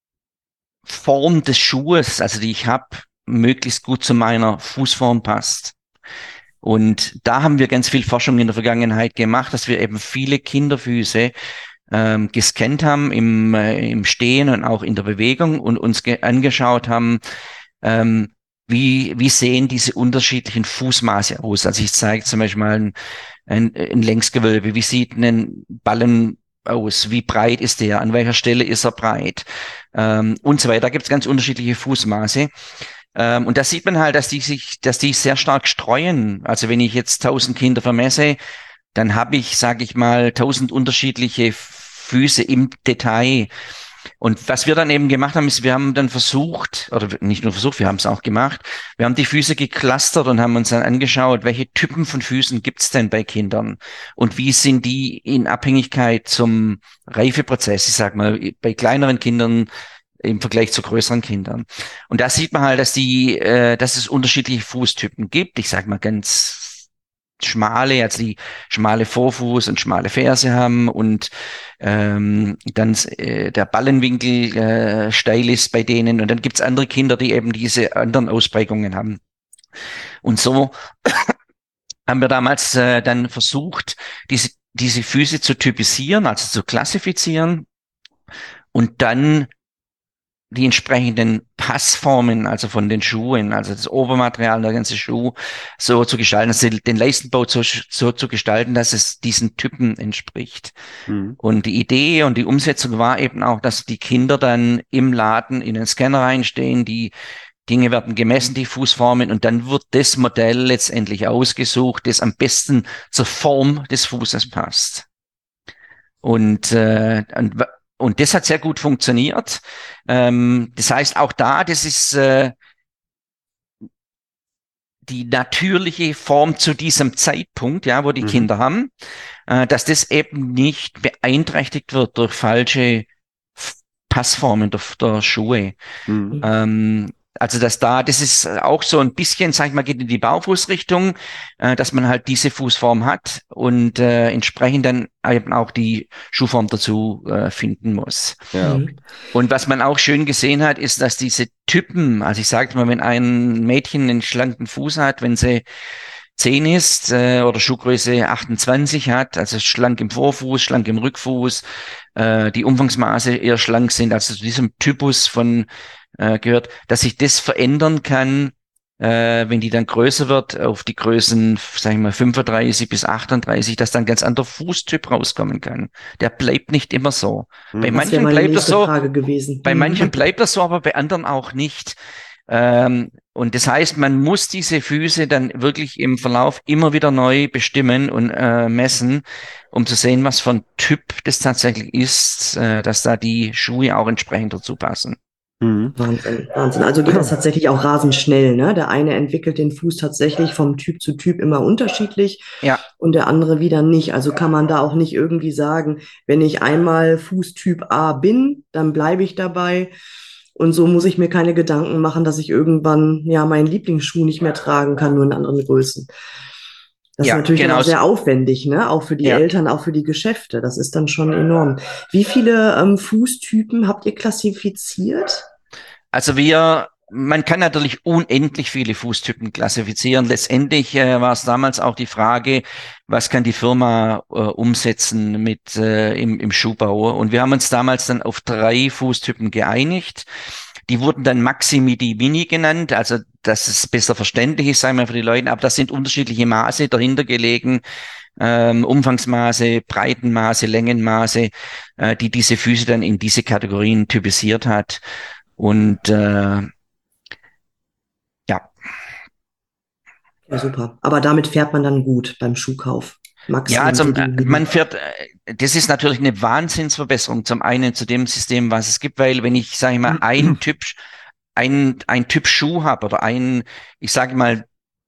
Form des Schuhes, also die ich habe, möglichst gut zu meiner Fußform passt. Und da haben wir ganz viel Forschung in der Vergangenheit gemacht, dass wir eben viele Kinderfüße ähm, gescannt haben im, äh, im Stehen und auch in der Bewegung und uns ge- angeschaut haben, ähm, wie, wie sehen diese unterschiedlichen Fußmaße aus? Also ich zeige zum Beispiel mal ein, ein, ein Längsgewölbe, wie sieht ein Ballen aus? Wie breit ist der? An welcher Stelle ist er breit? Ähm, und so weiter. Da gibt es ganz unterschiedliche Fußmaße. Ähm, und da sieht man halt, dass die sich, dass die sehr stark streuen. Also wenn ich jetzt tausend Kinder vermesse, dann habe ich, sage ich mal, tausend unterschiedliche Füße im Detail. Und was wir dann eben gemacht haben, ist, wir haben dann versucht, oder nicht nur versucht, wir haben es auch gemacht, wir haben die Füße geclustert und haben uns dann angeschaut, welche Typen von Füßen gibt es denn bei Kindern und wie sind die in Abhängigkeit zum Reifeprozess, ich sag mal, bei kleineren Kindern im Vergleich zu größeren Kindern. Und da sieht man halt, dass die, äh, dass es unterschiedliche Fußtypen gibt. Ich sag mal ganz schmale, also die schmale Vorfuß und schmale Ferse haben und ähm, dann äh, der Ballenwinkel äh, steil ist bei denen. Und dann gibt's andere Kinder, die eben diese anderen Ausprägungen haben. Und so haben wir damals äh, dann versucht, diese, diese Füße zu typisieren, also zu klassifizieren und dann die entsprechenden Passformen, also von den Schuhen, also das Obermaterial, der ganze Schuh, so zu gestalten, also den Leistenbau so, so zu gestalten, dass es diesen Typen entspricht. Mhm. Und die Idee und die Umsetzung war eben auch, dass die Kinder dann im Laden in den Scanner reinstehen, die Dinge werden gemessen, die Fußformen, und dann wird das Modell letztendlich ausgesucht, das am besten zur Form des Fußes passt. Und, äh, und, und das hat sehr gut funktioniert. Ähm, das heißt, auch da, das ist äh, die natürliche Form zu diesem Zeitpunkt, ja, wo die Mhm. Kinder haben, äh, dass das eben nicht beeinträchtigt wird durch falsche F- Passformen der, der Schuhe. Mhm. Ähm, also dass da, das ist auch so ein bisschen, sag ich mal, geht in die Baufußrichtung, äh, dass man halt diese Fußform hat und äh, entsprechend dann eben auch die Schuhform dazu äh, finden muss. Ja. Mhm. Und was man auch schön gesehen hat, ist, dass diese Typen, also ich sage mal, wenn ein Mädchen einen schlanken Fuß hat, wenn sie zehn ist äh, oder Schuhgröße achtundzwanzig hat, also schlank im Vorfuß, schlank im Rückfuß, äh, die Umfangsmaße eher schlank sind, also zu diesem Typus von äh, gehört, dass sich das verändern kann, äh, wenn die dann größer wird, auf die Größen, sag ich mal, fünfunddreißig bis achtunddreißig, dass dann ein ganz anderer Fußtyp rauskommen kann. Der bleibt nicht immer so. Bei Mhm. Das wäre manchen meine bleibt er nächste so, Frage gewesen. bei manchen Mhm. bleibt das so, aber bei anderen auch nicht. Ähm, und das heißt, man muss diese Füße dann wirklich im Verlauf immer wieder neu bestimmen und äh, messen, um zu sehen, was für ein Typ das tatsächlich ist, äh, dass da die Schuhe auch entsprechend dazu passen. Mhm. Wahnsinn, Wahnsinn. Also geht das tatsächlich auch rasend schnell, ne? Der eine entwickelt den Fuß tatsächlich vom Typ zu Typ immer unterschiedlich Ja, und der andere wieder nicht. Also kann man da auch nicht irgendwie sagen, wenn ich einmal Fußtyp A bin, dann bleibe ich dabei. Und so muss ich mir keine Gedanken machen, dass ich irgendwann ja meinen Lieblingsschuh nicht mehr tragen kann, nur in anderen Größen. Das ist ja, natürlich dann genau. auch sehr aufwendig, ne? Auch für die Ja, Eltern, auch für die Geschäfte. Das ist dann schon enorm. Wie viele ähm, Fußtypen habt ihr klassifiziert? also wir, man kann natürlich unendlich viele Fußtypen klassifizieren. Letztendlich äh, war es damals auch die Frage, was kann die Firma äh, umsetzen mit äh, im, im Schuhbau? Und wir haben uns damals dann auf drei Fußtypen geeinigt. Die wurden dann Maximi di Mini genannt, also dass es besser verständlich ist, sagen wir für die Leute, aber das sind unterschiedliche Maße dahinter gelegen, ähm, Umfangsmaße, Breitenmaße, Längenmaße, äh, die diese Füße dann in diese Kategorien typisiert hat. Und äh, ja, Ja, super. Aber damit fährt man dann gut beim Schuhkauf. ja, Maximum also die äh, man Mini. fährt, äh, das ist natürlich eine Wahnsinnsverbesserung zum einen zu dem System, was es gibt, weil wenn ich, sage ich mal, ein Typ, ein, ein Typ Schuh habe oder ein, ich sage mal,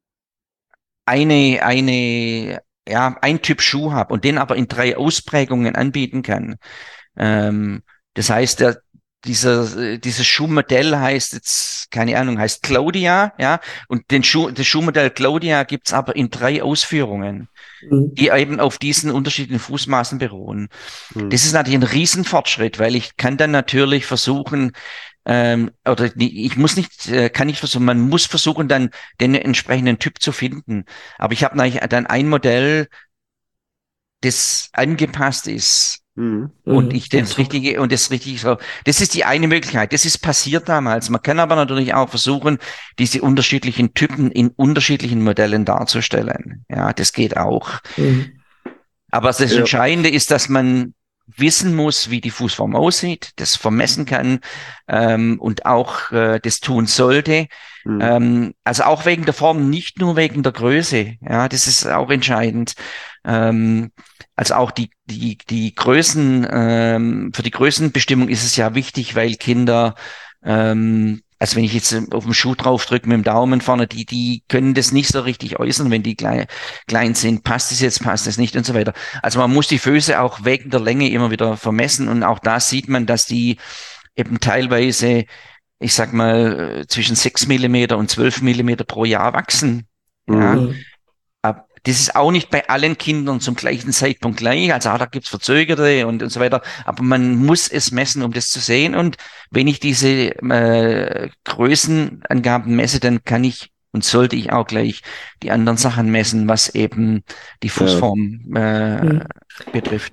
eine, eine, ja, ein Typ Schuh habe und den aber in drei Ausprägungen anbieten kann. Ähm, das heißt, der, dieser, äh, dieses Schuhmodell heißt jetzt, keine Ahnung, heißt Claudia, ja, und den Schuh, das Schuhmodell Claudia gibt's aber in drei Ausführungen, Mhm. die eben auf diesen unterschiedlichen Fußmaßen beruhen. Mhm. Das ist natürlich ein Riesenfortschritt, weil ich kann dann natürlich versuchen, ähm, oder nie- ich muss nicht, äh, kann nicht versuchen, man muss versuchen, dann den entsprechenden Typ zu finden. Aber ich habe natürlich dann ein Modell, das angepasst ist Mhm. und Mhm. ich Ja, das top. Richtige und das Richtige so. Das ist die eine Möglichkeit. Das ist passiert damals. Man kann aber natürlich auch versuchen, diese unterschiedlichen Typen in unterschiedlichen Modellen darzustellen. Ja, das geht auch. Mhm. Aber das Ja. Entscheidende ist, dass man wissen muss, wie die Fußform aussieht, das vermessen kann ähm, und auch äh, das tun sollte. Mhm. Ähm, also auch wegen der Form, nicht nur wegen der Größe. Ja, das ist auch entscheidend. Ähm, also auch die, die, die Größen, ähm, für die Größenbestimmung ist es ja wichtig, weil Kinder, ähm, also wenn ich jetzt auf den Schuh drauf drücke mit dem Daumen vorne, die, die können das nicht so richtig äußern, wenn die klein, klein sind. Passt es jetzt, passt es nicht und so weiter. Also man muss die Füße auch wegen der Länge immer wieder vermessen und auch da sieht man, dass die eben teilweise, ich sag mal, äh, zwischen sechs Millimeter und zwölf Millimeter pro Jahr wachsen. Ja, Mhm. Mhm. aber das ist auch nicht bei allen Kindern zum gleichen Zeitpunkt gleich. Also auch da gibt's Verzögerte und, und so weiter. Aber man muss es messen, um das zu sehen. Und wenn ich diese äh, Größenangaben messe, dann kann ich und sollte ich auch gleich die anderen Sachen messen, was eben die Ja. Fußform äh, Mhm. betrifft.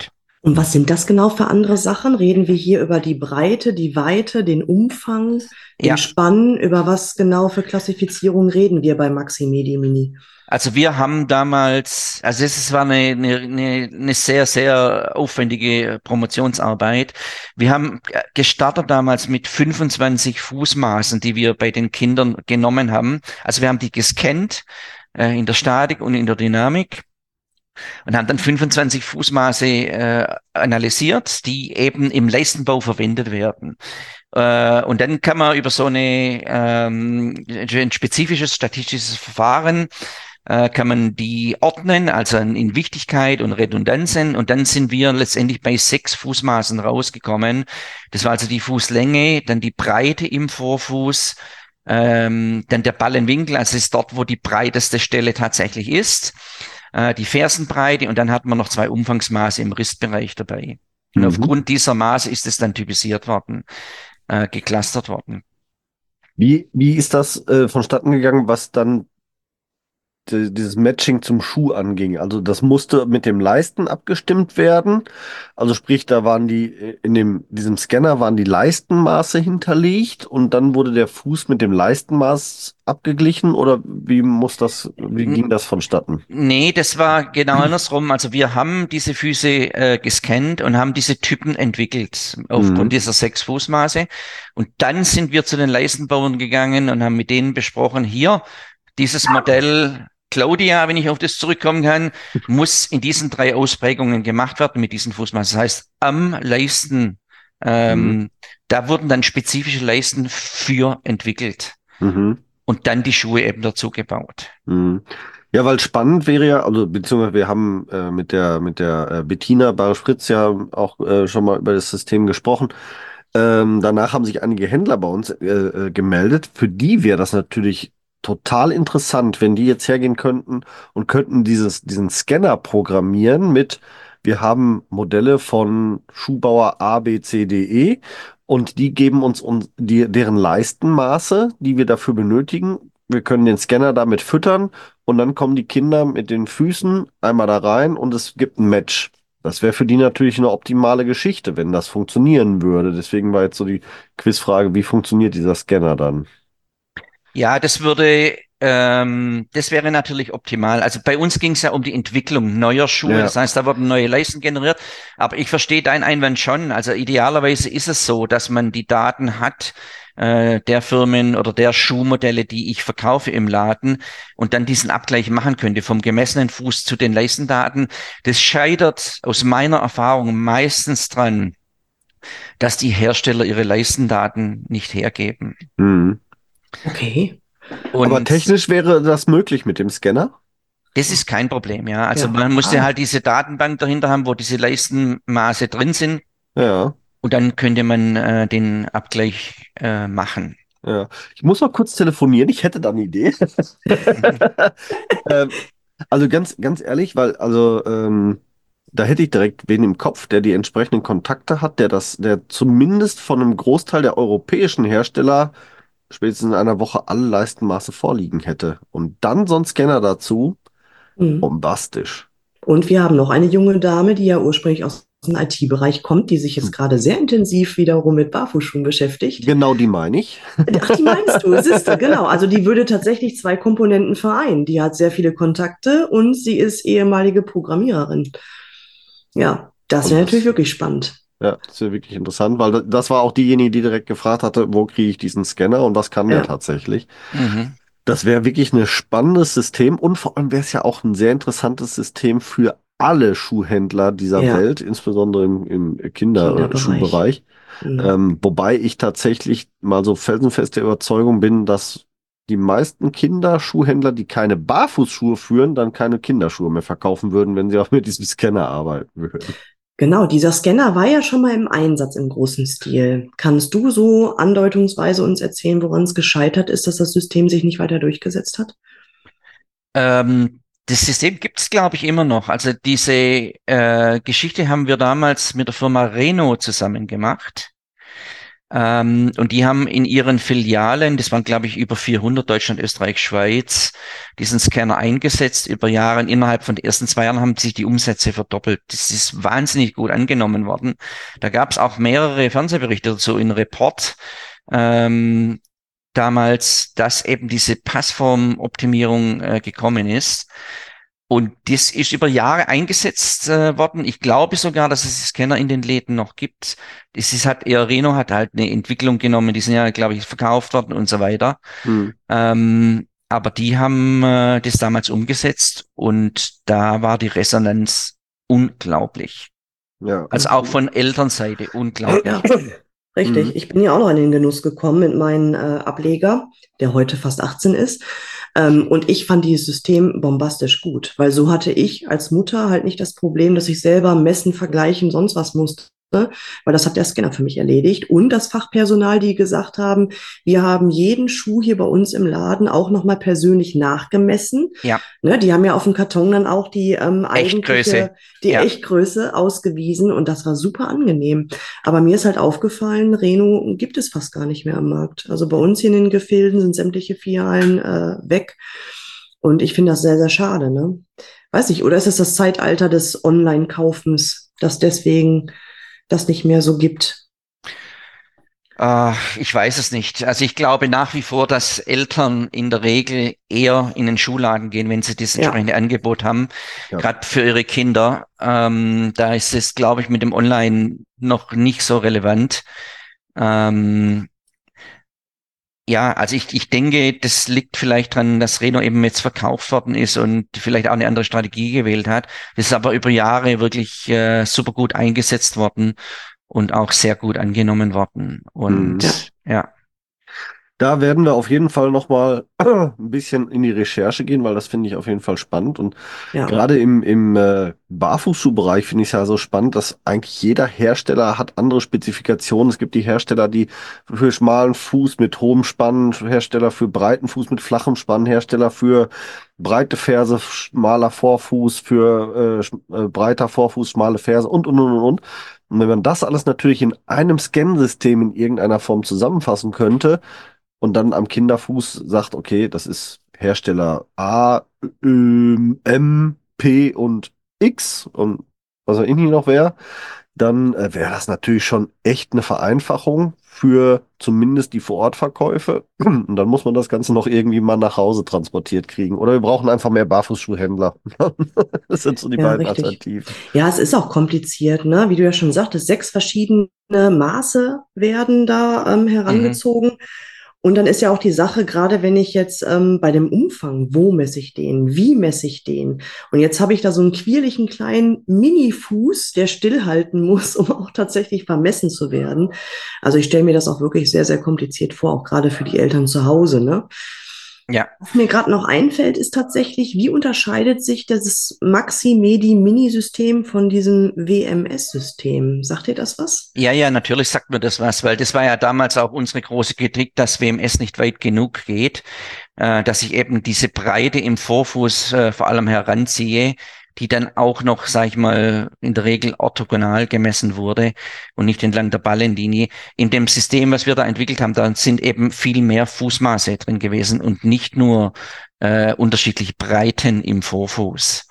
Und was sind das genau für andere Sachen? Reden wir hier über die Breite, die Weite, den Umfang, den Ja, Spann? Über was genau für Klassifizierung reden wir bei Maxi Medi Mini? also wir haben damals, also es ist- war eine, eine, eine, eine sehr, sehr aufwendige Promotionsarbeit. Wir haben äh, gestartet damals mit fünfundzwanzig Fußmaßen, die wir bei den Kindern genommen haben. Also wir haben die gescannt äh, in der Statik und in der Dynamik und haben dann fünfundzwanzig Fußmaße äh, analysiert, die eben im Leistenbau verwendet werden. Äh, und dann kann man über so eine, ähm, ein spezifisches statistisches Verfahren äh, kann man die ordnen, also in Wichtigkeit und Redundanzen. Und dann sind wir letztendlich bei sechs Fußmaßen rausgekommen. Das war also die Fußlänge, dann die Breite im Vorfuß, ähm, dann der Ballenwinkel, also ist dort, wo die breiteste Stelle tatsächlich ist, äh, die Fersenbreite und dann hat man noch zwei Umfangsmaße im Ristbereich dabei. Und Mhm. aufgrund dieser Maße ist es dann typisiert worden, äh, geclustert worden. Wie, wie ist das äh, vonstatten gegangen, was dann di- dieses Matching zum Schuh anging? Also das musste mit dem Leisten abgestimmt werden. Also sprich, da waren die äh, in dem diesem Scanner waren die Leistenmaße hinterlegt und dann wurde der Fuß mit dem Leistenmaß abgeglichen oder wie muss das, wie ging das vonstatten? Nee, das war genau andersrum. Also wir haben diese Füße äh, gescannt und haben diese Typen entwickelt aufgrund Mhm. dieser sechs Fußmaße. Und dann sind wir zu den Leistenbauern gegangen und haben mit denen besprochen, hier, dieses Modell Claudia, wenn ich auf das zurückkommen kann, muss in diesen drei Ausprägungen gemacht werden mit diesen Fußmaßen. Das heißt, am Leisten, Mhm. ähm, da wurden dann spezifische Leisten für entwickelt Mhm. und dann die Schuhe eben dazu gebaut. Mhm. Ja, weil spannend wäre ja, also beziehungsweise wir haben äh, mit der mit der äh, Bettina Barisch-Fritz ja auch äh, schon mal über das System gesprochen. Ähm, danach haben sich einige Händler bei uns äh, äh, gemeldet. Für die wäre das natürlich total interessant, wenn die jetzt hergehen könnten und könnten dieses, diesen Scanner programmieren mit, wir haben Modelle von Schuhbauer A, B, C, D, E und die geben uns, uns die, deren Leistenmaße, die wir dafür benötigen. Wir können den Scanner damit füttern und dann kommen die Kinder mit den Füßen einmal da rein und es gibt ein Match. Das wäre für die natürlich eine optimale Geschichte, wenn das funktionieren würde. Deswegen war jetzt so die Quizfrage, wie funktioniert dieser Scanner dann? Ja, das würde, ähm, das wäre natürlich optimal. Also bei uns ging es ja um die Entwicklung neuer Schuhe. Ja. Das heißt, da wurden neue Leisten generiert. Aber ich verstehe deinen Einwand schon. Also idealerweise ist es so, dass man die Daten hat, äh, der Firmen oder der Schuhmodelle, die ich verkaufe im Laden und dann diesen Abgleich machen könnte vom gemessenen Fuß zu den Leistendaten. Das scheitert aus meiner Erfahrung meistens dran, dass die Hersteller ihre Leistendaten nicht hergeben. Mhm. Okay, Aber Und technisch wäre das möglich mit dem Scanner? das ist kein Problem, ja. Also ja. man musste Ah, halt diese Datenbank dahinter haben, wo diese Leistenmaße drin sind Ja, und dann könnte man äh, den Abgleich äh, machen. ja. Ich muss mal kurz telefonieren, ich hätte da eine Idee. Ähm, also ganz, ganz ehrlich, weil, also, ähm, da hätte ich direkt wen im Kopf, der die entsprechenden Kontakte hat, der das, der zumindest von einem Großteil der europäischen Hersteller spätestens in einer Woche alle Leistenmaße vorliegen hätte. Und dann so ein Scanner dazu, hm. bombastisch. Und wir haben noch eine junge Dame, die ja ursprünglich aus dem I T-Bereich kommt, die sich jetzt gerade sehr intensiv wiederum mit Barfußschuhen beschäftigt. Genau die meine ich. Ach, die meinst du, siehste, genau. Also die würde tatsächlich zwei Komponenten vereinen. Die hat sehr viele Kontakte und sie ist ehemalige Programmiererin. Ja, das Und wäre natürlich das, wirklich spannend. ja, das ist ja wirklich interessant, weil da- das war auch diejenige, die direkt gefragt hatte, wo kriege ich diesen Scanner und was kann der Ja, tatsächlich? Mhm. Das wäre wirklich ein spannendes System und vor allem wäre es ja auch ein sehr interessantes System für alle Schuhhändler dieser ja, Welt, insbesondere im, im Kinderbereich. Kinderschuhbereich. Hm. Ähm, wobei ich tatsächlich mal so felsenfest der Überzeugung bin, dass die meisten Kinderschuhhändler, die keine Barfußschuhe führen, dann keine Kinderschuhe mehr verkaufen würden, wenn sie auch mit diesem Scanner arbeiten würden. Genau, dieser Scanner war ja schon mal im Einsatz im großen Stil. Kannst du so andeutungsweise uns erzählen, woran es gescheitert ist, dass das System sich nicht weiter durchgesetzt hat? Ähm, das System gibt es, glaube ich, immer noch. Also diese äh, Geschichte haben wir damals mit der Firma Reno zusammen gemacht. Ähm, und die haben in ihren Filialen, das waren glaube ich über vierhundert, Deutschland, Österreich, Schweiz, diesen Scanner eingesetzt über Jahre. Und innerhalb von den ersten zwei Jahren haben sich die Umsätze verdoppelt. Das ist wahnsinnig gut angenommen worden. Da gab es auch mehrere Fernsehberichte dazu in Report. Ähm, damals, dass eben diese Passformoptimierung äh, gekommen ist. Und das ist über Jahre eingesetzt äh, worden. Ich glaube sogar, dass es Scanner in den Läden noch gibt. Das ist halt eher, Reno hat halt eine Entwicklung genommen, die sind ja, glaube ich, verkauft worden und so weiter. Hm. Ähm, aber die haben äh, das damals umgesetzt und da war die Resonanz unglaublich. Ja. Also auch von Elternseite unglaublich. Ja, richtig. Mhm. Ich bin ja auch noch in den Genuss gekommen mit meinem äh, Ableger, der heute fast achtzehn ist. Ähm, und ich fand dieses System bombastisch gut, weil so hatte ich als Mutter halt nicht das Problem, dass ich selber messen, vergleichen, sonst was musste. Weil das hat der Scanner für mich erledigt. Und das Fachpersonal, die gesagt haben, wir haben jeden Schuh hier bei uns im Laden auch nochmal persönlich nachgemessen. Ja, Ne, die haben ja auf dem Karton dann auch die ähm, Echtgröße. eigentliche, die Ja. Echtgröße ausgewiesen und das war super angenehm. Aber mir ist halt aufgefallen, Reno gibt es fast gar nicht mehr am Markt. Also bei uns hier in den Gefilden sind sämtliche Filialen äh, weg und ich finde das sehr, sehr schade. Ne? Weiß nicht, oder ist es das Zeitalter des Online-Kaufens, dass deswegen das nicht mehr so gibt? Äh, ich weiß es nicht. Also ich glaube nach wie vor, dass Eltern in der Regel eher in den Schuhladen gehen, wenn sie das Ja. entsprechende Angebot haben, Ja. gerade für ihre Kinder. Ähm, da ist es, glaube ich, mit dem Online noch nicht so relevant. Ähm, ja, also ich, ich denke, das liegt vielleicht dran, dass Reno eben jetzt verkauft worden ist und vielleicht auch eine andere Strategie gewählt hat. Das ist aber über Jahre wirklich äh, super gut eingesetzt worden und auch sehr gut angenommen worden. Und Ja. ja, Da werden wir auf jeden Fall nochmal ein bisschen in die Recherche gehen, weil das finde ich auf jeden Fall spannend. Und Ja. gerade im, im äh, Barfußschuhbereich finde ich es ja so spannend, dass eigentlich jeder Hersteller hat andere Spezifikationen. Es gibt die Hersteller, die für schmalen Fuß mit hohem Spann, Hersteller für breiten Fuß mit flachem Spann, Hersteller für breite Ferse, schmaler Vorfuß, für äh, sch- äh, breiter Vorfuß, schmale Ferse und, und, und, und. Und Und wenn man das alles natürlich in einem Scansystem in irgendeiner Form zusammenfassen könnte, und dann am Kinderfuß sagt, okay, das ist Hersteller A, ähm, M, P und X und was auch immer noch wäre, dann äh, wäre das natürlich schon echt eine Vereinfachung für zumindest die Vorortverkäufe. Und dann muss man das Ganze noch irgendwie mal nach Hause transportiert kriegen. Oder wir brauchen einfach mehr Barfußschuhhändler. Das sind so die Ja, beiden richtig. Alternativen. Ja, es ist auch kompliziert, ne? Wie du ja schon sagtest, sechs verschiedene Maße werden da ähm, herangezogen. Und dann ist ja auch die Sache, gerade wenn ich jetzt ähm, bei dem Umfang, wo messe ich den, wie messe ich den? Und jetzt habe ich da so einen quirligen kleinen Mini-Fuß, der stillhalten muss, um auch tatsächlich vermessen zu werden. Also ich stelle mir das auch wirklich sehr, sehr kompliziert vor, auch gerade für die Eltern zu Hause, ne? ja. Was mir gerade noch einfällt, ist tatsächlich, wie unterscheidet sich das Maxi-Medi-Mini-System von diesem W M S-System? Sagt ihr das was? Ja, ja, natürlich sagt mir das was, weil das war ja damals auch unsere große Kritik, dass W M S nicht weit genug geht, äh, dass ich eben diese Breite im Vorfuß äh, vor allem heranziehe, die dann auch noch, sag ich mal, in der Regel orthogonal gemessen wurde und nicht entlang der Ballenlinie. In dem System, was wir da entwickelt haben, da sind eben viel mehr Fußmaße drin gewesen und nicht nur äh, unterschiedliche Breiten im Vorfuß.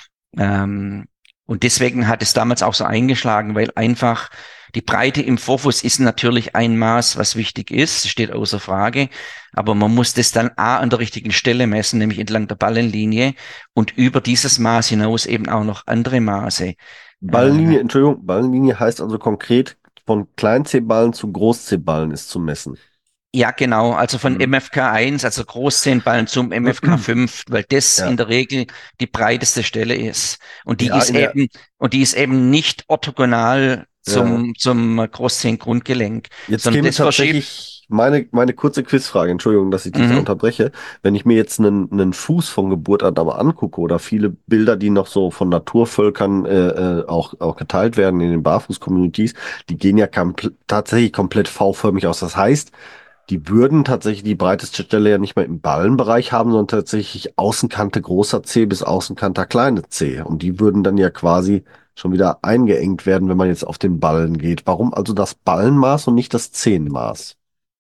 Ähm, und deswegen hat es damals auch so eingeschlagen, weil einfach die Breite im Vorfuß ist natürlich ein Maß, was wichtig ist, steht außer Frage. Aber man muss das dann A an der richtigen Stelle messen, nämlich entlang der Ballenlinie und über dieses Maß hinaus eben auch noch andere Maße. Ballenlinie, Entschuldigung, Ballenlinie heißt also konkret, von Klein-C-Ballen zu Groß-C-Ballen ist zu messen. Ja, genau. Also von Mhm. M F K eins, also Großzehenballen zum M F K fünf, weil das Ja. in der Regel die breiteste Stelle ist. Und die Ja, ist in der- eben, und die ist eben nicht orthogonal zum, zum Großzehengrundgelenk. Jetzt sondern käme das verschiebt. tatsächlich meine, meine kurze Quizfrage. Entschuldigung, dass ich dich da Mhm. unterbreche. Wenn ich mir jetzt einen, einen Fuß von Geburt an aber angucke oder viele Bilder, die noch so von Naturvölkern äh, äh, auch, auch geteilt werden in den Barfuß-Communities, die gehen ja kompl- tatsächlich komplett V-förmig aus. Das heißt, die würden tatsächlich die breiteste Stelle ja nicht mehr im Ballenbereich haben, sondern tatsächlich Außenkante großer C bis Außenkante kleine C. Und die würden dann ja quasi schon wieder eingeengt werden, wenn man jetzt auf den Ballen geht. Warum also das Ballenmaß und nicht das Zehenmaß?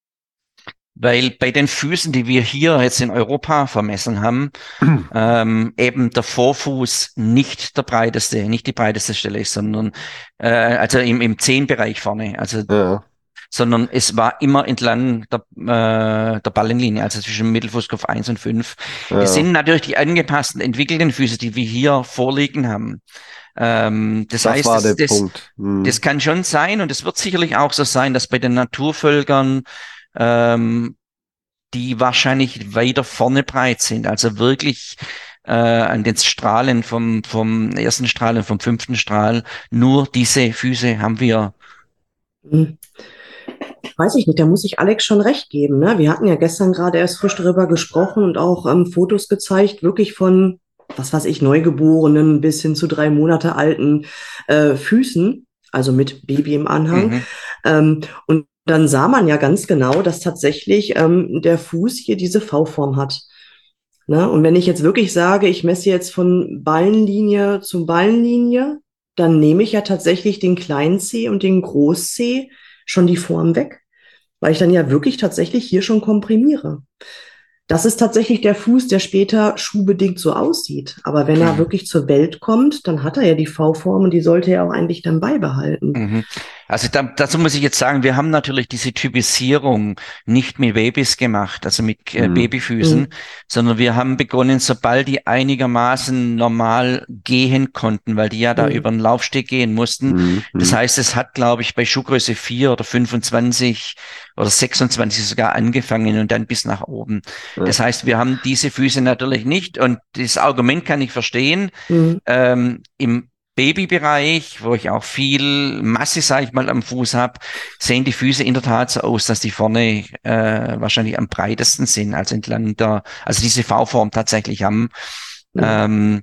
Weil bei den Füßen, die wir hier jetzt in Europa vermessen haben, ähm, eben der Vorfuß nicht der breiteste, nicht die breiteste Stelle ist, sondern äh, also im, im Zehenbereich vorne, also Ja, sondern es war immer entlang der, äh, der Ballenlinie, also zwischen Mittelfußkopf eins und fünf. Es ja, sind natürlich die angepassten, entwickelten Füße, die wir hier vorliegen haben. Ähm, das das heißt, war der das, das, Punkt. Hm. das kann schon sein und es wird sicherlich auch so sein, dass bei den Naturvölkern ähm, die wahrscheinlich weiter vorne breit sind, also wirklich äh, an den Strahlen vom, vom ersten Strahl und vom fünften Strahl, nur diese Füße haben wir. Hm. Weiß ich nicht, da muss ich Alex schon recht geben. Ne? Wir hatten ja gestern gerade erst frisch darüber gesprochen und auch ähm, Fotos gezeigt, wirklich von, was weiß ich, Neugeborenen bis hin zu drei Monate alten äh, Füßen, also mit Baby im Anhang. Mhm. Ähm, und dann sah man ja ganz genau, dass tatsächlich ähm, der Fuß hier diese V-Form hat. Ne? Und wenn ich jetzt wirklich sage, ich messe jetzt von Ballenlinie zu Ballenlinie, dann nehme ich ja tatsächlich den kleinen Zeh und den Groß-Zeh schon die Form weg, weil ich dann ja wirklich tatsächlich hier schon komprimiere. Das ist tatsächlich der Fuß, der später schuhbedingt so aussieht. Aber wenn er Mhm. wirklich zur Welt kommt, dann hat er ja die V-Form und die sollte er auch eigentlich dann beibehalten. Mhm. Also da, dazu muss ich jetzt sagen, wir haben natürlich diese Typisierung nicht mit Babys gemacht, also mit äh, Hm. Babyfüßen, Mhm. sondern wir haben begonnen, sobald die einigermaßen normal gehen konnten, weil die ja da Mhm. über den Laufsteg gehen mussten. Hm. Das Hm. heißt, es hat, glaube ich, bei Schuhgröße vier oder fünfundzwanzig oder sechsundzwanzig sogar angefangen und dann bis nach oben. Ja. Das heißt, wir haben diese Füße natürlich nicht und das Argument kann ich verstehen. Mhm. Ähm, im Babybereich, wo ich auch viel Masse, sage ich mal, am Fuß habe, sehen die Füße in der Tat so aus, dass die vorne äh, wahrscheinlich am breitesten sind, also entlang der, also diese V-Form tatsächlich haben. Mhm. Ähm,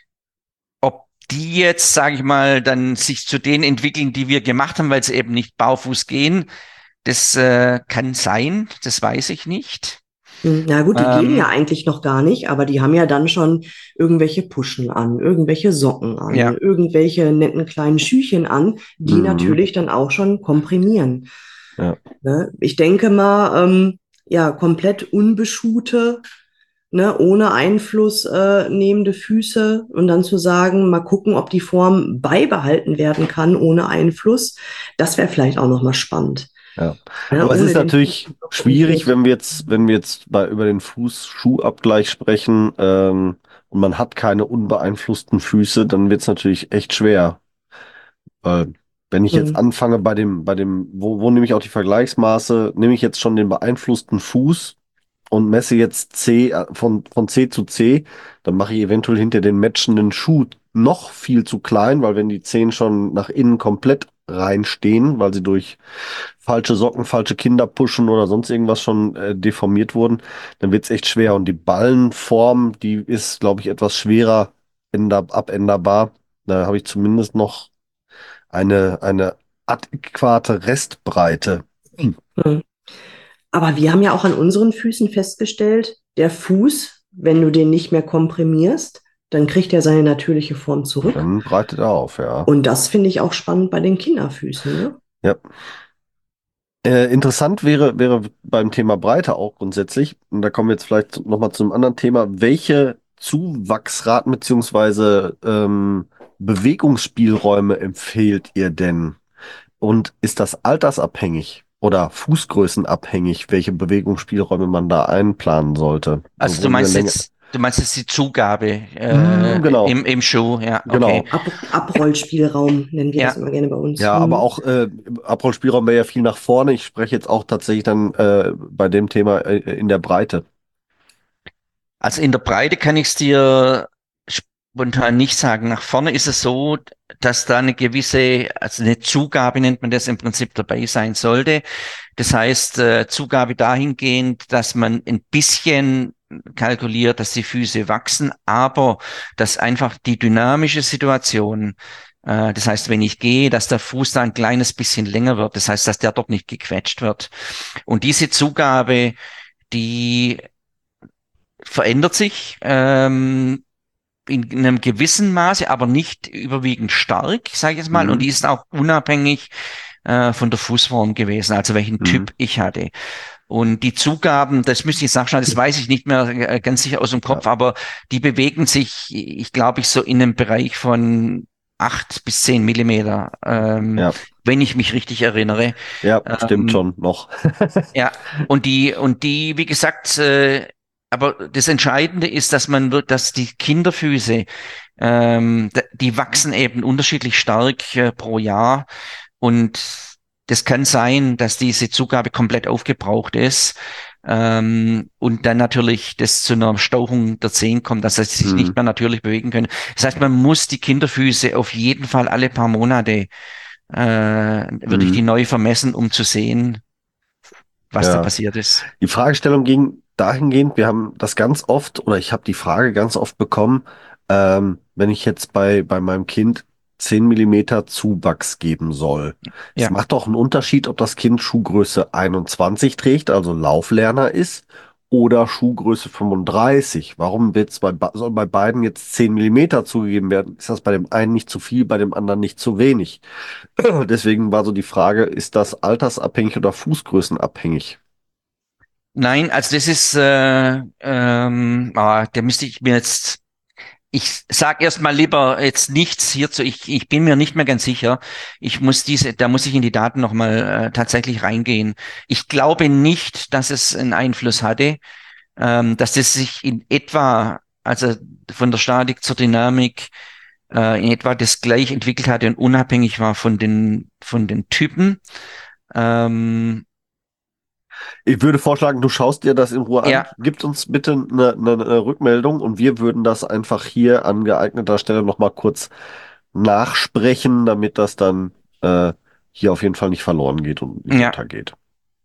ob die jetzt, sage ich mal, dann sich zu denen entwickeln, die wir gemacht haben, weil sie eben nicht barfuß gehen, das äh, kann sein, das weiß ich nicht. Hm, na gut, die gehen ja Ähm, eigentlich noch gar nicht, aber die haben ja dann schon irgendwelche Puschen an, irgendwelche Socken an, ja. irgendwelche netten kleinen Schüchen an, die Hm. natürlich dann auch schon komprimieren. Ja. Ne? Ich denke mal, ähm, ja, komplett unbeschuhte, ne, ohne Einfluss äh, nehmende Füße und dann zu sagen, mal gucken, ob die Form beibehalten werden kann ohne Einfluss, das wäre vielleicht auch noch mal spannend. Ja, Ne? aber es Ohne ist den Fuß natürlich noch schwierig, komplett. wenn wir jetzt, wenn wir jetzt bei, über den Fuß-Schuh-Abgleich sprechen, ähm, und man hat keine unbeeinflussten Füße, dann wird es natürlich echt schwer. Weil wenn ich jetzt Hm, anfange bei dem, bei dem, wo, wo nehme ich auch die Vergleichsmaße, nehme ich jetzt schon den beeinflussten Fuß und messe jetzt C äh, von, von C zu C, dann mache ich eventuell hinter den matchenden Schuh noch viel zu klein, weil wenn die Zehen schon nach innen komplett reinstehen, weil sie durch falsche Socken, falsche Kinderpuschen oder sonst irgendwas schon äh, deformiert wurden, dann wird es echt schwer. Und die Ballenform, die ist, glaube ich, etwas schwerer änder abänderbar. Da habe ich zumindest noch eine, eine adäquate Restbreite. Hm. hm. Aber wir haben ja auch an unseren Füßen festgestellt, der Fuß, wenn du den nicht mehr komprimierst, dann kriegt er seine natürliche Form zurück. Dann breitet er auf, ja. Und das finde ich auch spannend bei den Kinderfüßen, ne? Ja. Äh, interessant wäre, wäre beim Thema Breite auch grundsätzlich, und da kommen wir jetzt vielleicht nochmal zum anderen Thema, welche Zuwachsraten beziehungsweise ähm, Bewegungsspielräume empfehlt ihr denn? Und ist das altersabhängig oder fußgrößenabhängig, welche Bewegungsspielräume man da einplanen sollte? Also du Sowohl in der meinst Länge. jetzt, du meinst jetzt die Zugabe Mm, äh, genau, im, im Schuh, ja, okay. genau. Ab Abrollspielraum nennen wir das Ja, immer gerne bei uns. Ja, aber Hm. auch äh, Abrollspielraum wäre ja viel nach vorne. Ich spreche jetzt auch tatsächlich dann äh, bei dem Thema äh, in der Breite. also in der Breite kann ich es dir spontan nicht sagen. Nach vorne ist es so, dass da eine gewisse, also eine Zugabe nennt man das im Prinzip dabei sein sollte. Das heißt, äh, Zugabe dahingehend, dass man ein bisschen kalkuliert, dass die Füße wachsen, aber dass einfach die dynamische Situation, äh, das heißt, wenn ich gehe, dass der Fuß da ein kleines bisschen länger wird. Das heißt, dass der dort nicht gequetscht wird. Und diese Zugabe, die verändert sich. Ähm, in einem gewissen Maße, aber nicht überwiegend stark, sage ich jetzt mal. Mhm. Und die ist auch unabhängig äh, von der Fußform gewesen, also welchen Mhm. Typ ich hatte. Und die Zugaben, das müsste ich jetzt nachschauen, das weiß ich nicht mehr äh, ganz sicher aus dem Kopf, Ja. aber die bewegen sich, ich glaube, ich so in einem Bereich von acht bis zehn Millimeter, ähm, Ja, wenn ich mich richtig erinnere. ja, stimmt Ähm, schon noch. ja, und die, und die, wie gesagt, äh, aber das Entscheidende ist, dass man wird, dass die Kinderfüße, ähm, d- die wachsen eben unterschiedlich stark äh, pro Jahr. Und das kann sein, dass diese Zugabe komplett aufgebraucht ist. Ähm, und dann natürlich das zu einer Stauchung der Zehen kommt, dass sie sich nicht Mhm. mehr natürlich bewegen können. Das heißt, man muss die Kinderfüße auf jeden Fall alle paar Monate, äh, würde ich die Mhm. neu vermessen, um zu sehen, was da Ja. passiert ist. Die Fragestellung ging dahingehend, wir haben das ganz oft, oder ich habe die Frage ganz oft bekommen, ähm, wenn ich jetzt bei, bei meinem Kind zehn Millimeter Zuwachs geben soll. Es Ja. macht doch einen Unterschied, ob das Kind Schuhgröße einundzwanzig trägt, also Lauflerner ist, oder Schuhgröße fünfunddreißig. Warum wird's bei, be- soll bei beiden jetzt zehn Millimeter zugegeben werden? Ist das bei dem einen nicht zu viel, bei dem anderen nicht zu wenig? Deswegen war so die Frage, ist das altersabhängig oder fußgrößenabhängig? Nein, also das ist, äh, ähm, ah, da müsste ich mir jetzt, ich sag erst mal lieber jetzt nichts hierzu. Ich, ich bin mir nicht mehr ganz sicher. Ich muss diese, da muss ich in die Daten nochmal äh, tatsächlich reingehen. Ich glaube nicht, dass es einen Einfluss hatte, ähm, dass das sich in etwa, also von der Statik zur Dynamik, äh, in etwa das gleich entwickelt hatte und unabhängig war von den, von den Typen. Ähm, Ich würde vorschlagen, du schaust dir das in Ruhe an, ja, gibst uns bitte eine, eine, eine Rückmeldung und wir würden das einfach hier an geeigneter Stelle nochmal kurz nachsprechen, damit das dann äh, hier auf jeden Fall nicht verloren geht und nicht ja, untergeht.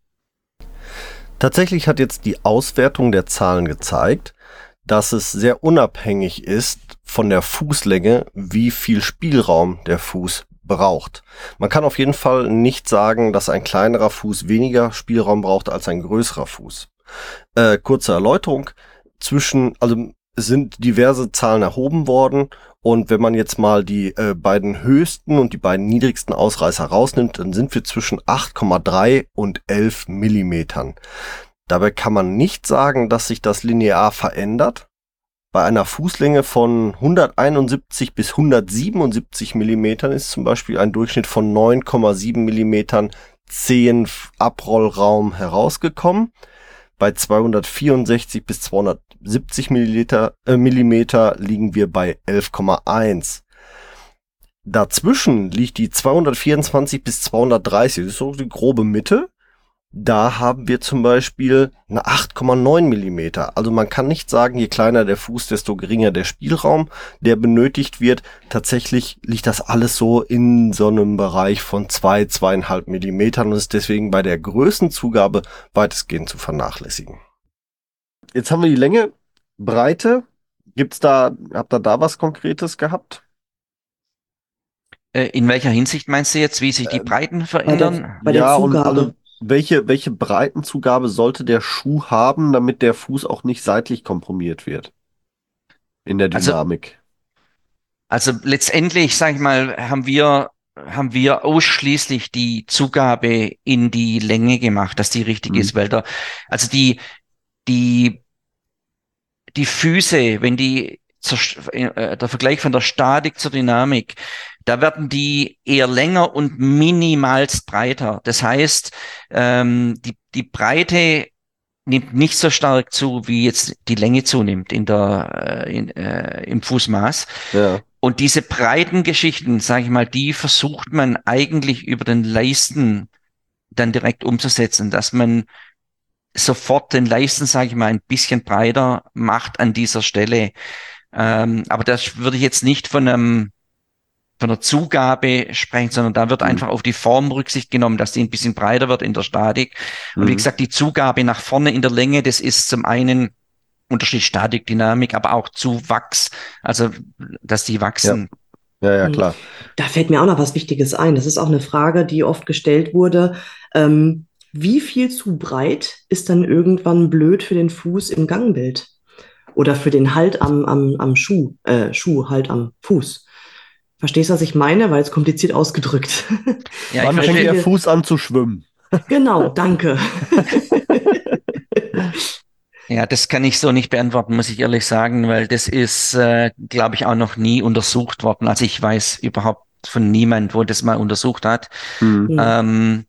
Tatsächlich hat jetzt die Auswertung der Zahlen gezeigt, dass es sehr unabhängig ist von der Fußlänge, wie viel Spielraum der Fuß braucht. Man kann auf jeden Fall nicht sagen, dass ein kleinerer Fuß weniger Spielraum braucht als ein größerer Fuß. Äh, kurze Erläuterung. Zwischen, also es sind diverse Zahlen erhoben worden und wenn man jetzt mal die äh, beiden höchsten und die beiden niedrigsten Ausreißer rausnimmt, dann sind wir zwischen acht Komma drei und elf Millimetern. Dabei kann man nicht sagen, dass sich das linear verändert. Bei einer Fußlänge von hunderteinundsiebzig bis hundertsiebenundsiebzig Millimetern ist zum Beispiel ein Durchschnitt von neun Komma sieben Millimetern Zehenabrollraum herausgekommen. Bei zweihundertvierundsechzig bis zweihundertsiebzig Milliliter, äh, Millimeter liegen wir bei elf Komma eins. Dazwischen liegt die zweihundertvierundzwanzig bis zweihundertdreißig, das ist so die grobe Mitte. Da haben wir zum Beispiel eine acht Komma neun Millimeter. Also man kann nicht sagen, je kleiner der Fuß, desto geringer der Spielraum, der benötigt wird. Tatsächlich liegt das alles so in so einem Bereich von zwei, zweieinhalb Millimetern und ist deswegen bei der Größenzugabe weitestgehend zu vernachlässigen. Jetzt haben wir die Länge, Breite. Gibt's da, habt ihr da was Konkretes gehabt? äh, in welcher Hinsicht meinst du jetzt, wie sich die Äh, Breiten Bei der, verändern? bei der Ja, und also Zugabe. welche, welche Breitenzugabe sollte der Schuh haben, damit der Fuß auch nicht seitlich komprimiert wird in der Also, Dynamik? also letztendlich, sag ich mal, haben wir, haben wir ausschließlich die Zugabe in die Länge gemacht, dass die richtig Mhm. ist, weil da, also die, die, die Füße, wenn die, zur, äh, der Vergleich von der Statik zur Dynamik, da werden die eher länger und minimalst breiter. Das heißt, ähm, die, die Breite nimmt nicht so stark zu, wie jetzt die Länge zunimmt in der, äh, in, äh, im Fußmaß. Ja. Und diese breiten Geschichten, sage ich mal, die versucht man eigentlich über den Leisten dann direkt umzusetzen, dass man sofort den Leisten, sage ich mal, ein bisschen breiter macht an dieser Stelle. Ähm, aber das würde ich jetzt nicht von einem von der Zugabe sprechen, sondern da wird Mhm. einfach auf die Form Rücksicht genommen, dass die ein bisschen breiter wird in der Statik. Und wie Mhm. gesagt, die Zugabe nach vorne in der Länge, das ist zum einen Unterschied Statik, Dynamik, aber auch Zuwachs, also dass die Ja. wachsen. Ja, ja, Hm. klar. Da fällt mir auch noch was Wichtiges ein. Das ist auch eine Frage, die oft gestellt wurde. Ähm, wie viel zu breit ist dann irgendwann blöd für den Fuß im Gangbild? oder für den Halt am, am, am Schuh, äh, Schuh, halt am Fuß. Verstehst du, was ich meine? Weil es kompliziert ausgedrückt. Ja, ich Wann fängt verstehe. der Fuß an zu schwimmen? Genau, danke. Ja, das kann ich so nicht beantworten, muss ich ehrlich sagen, weil das ist, äh, glaube ich, auch noch nie untersucht worden. Also ich weiß überhaupt von niemand, wo das mal untersucht hat. Hm. Hm. Ähm,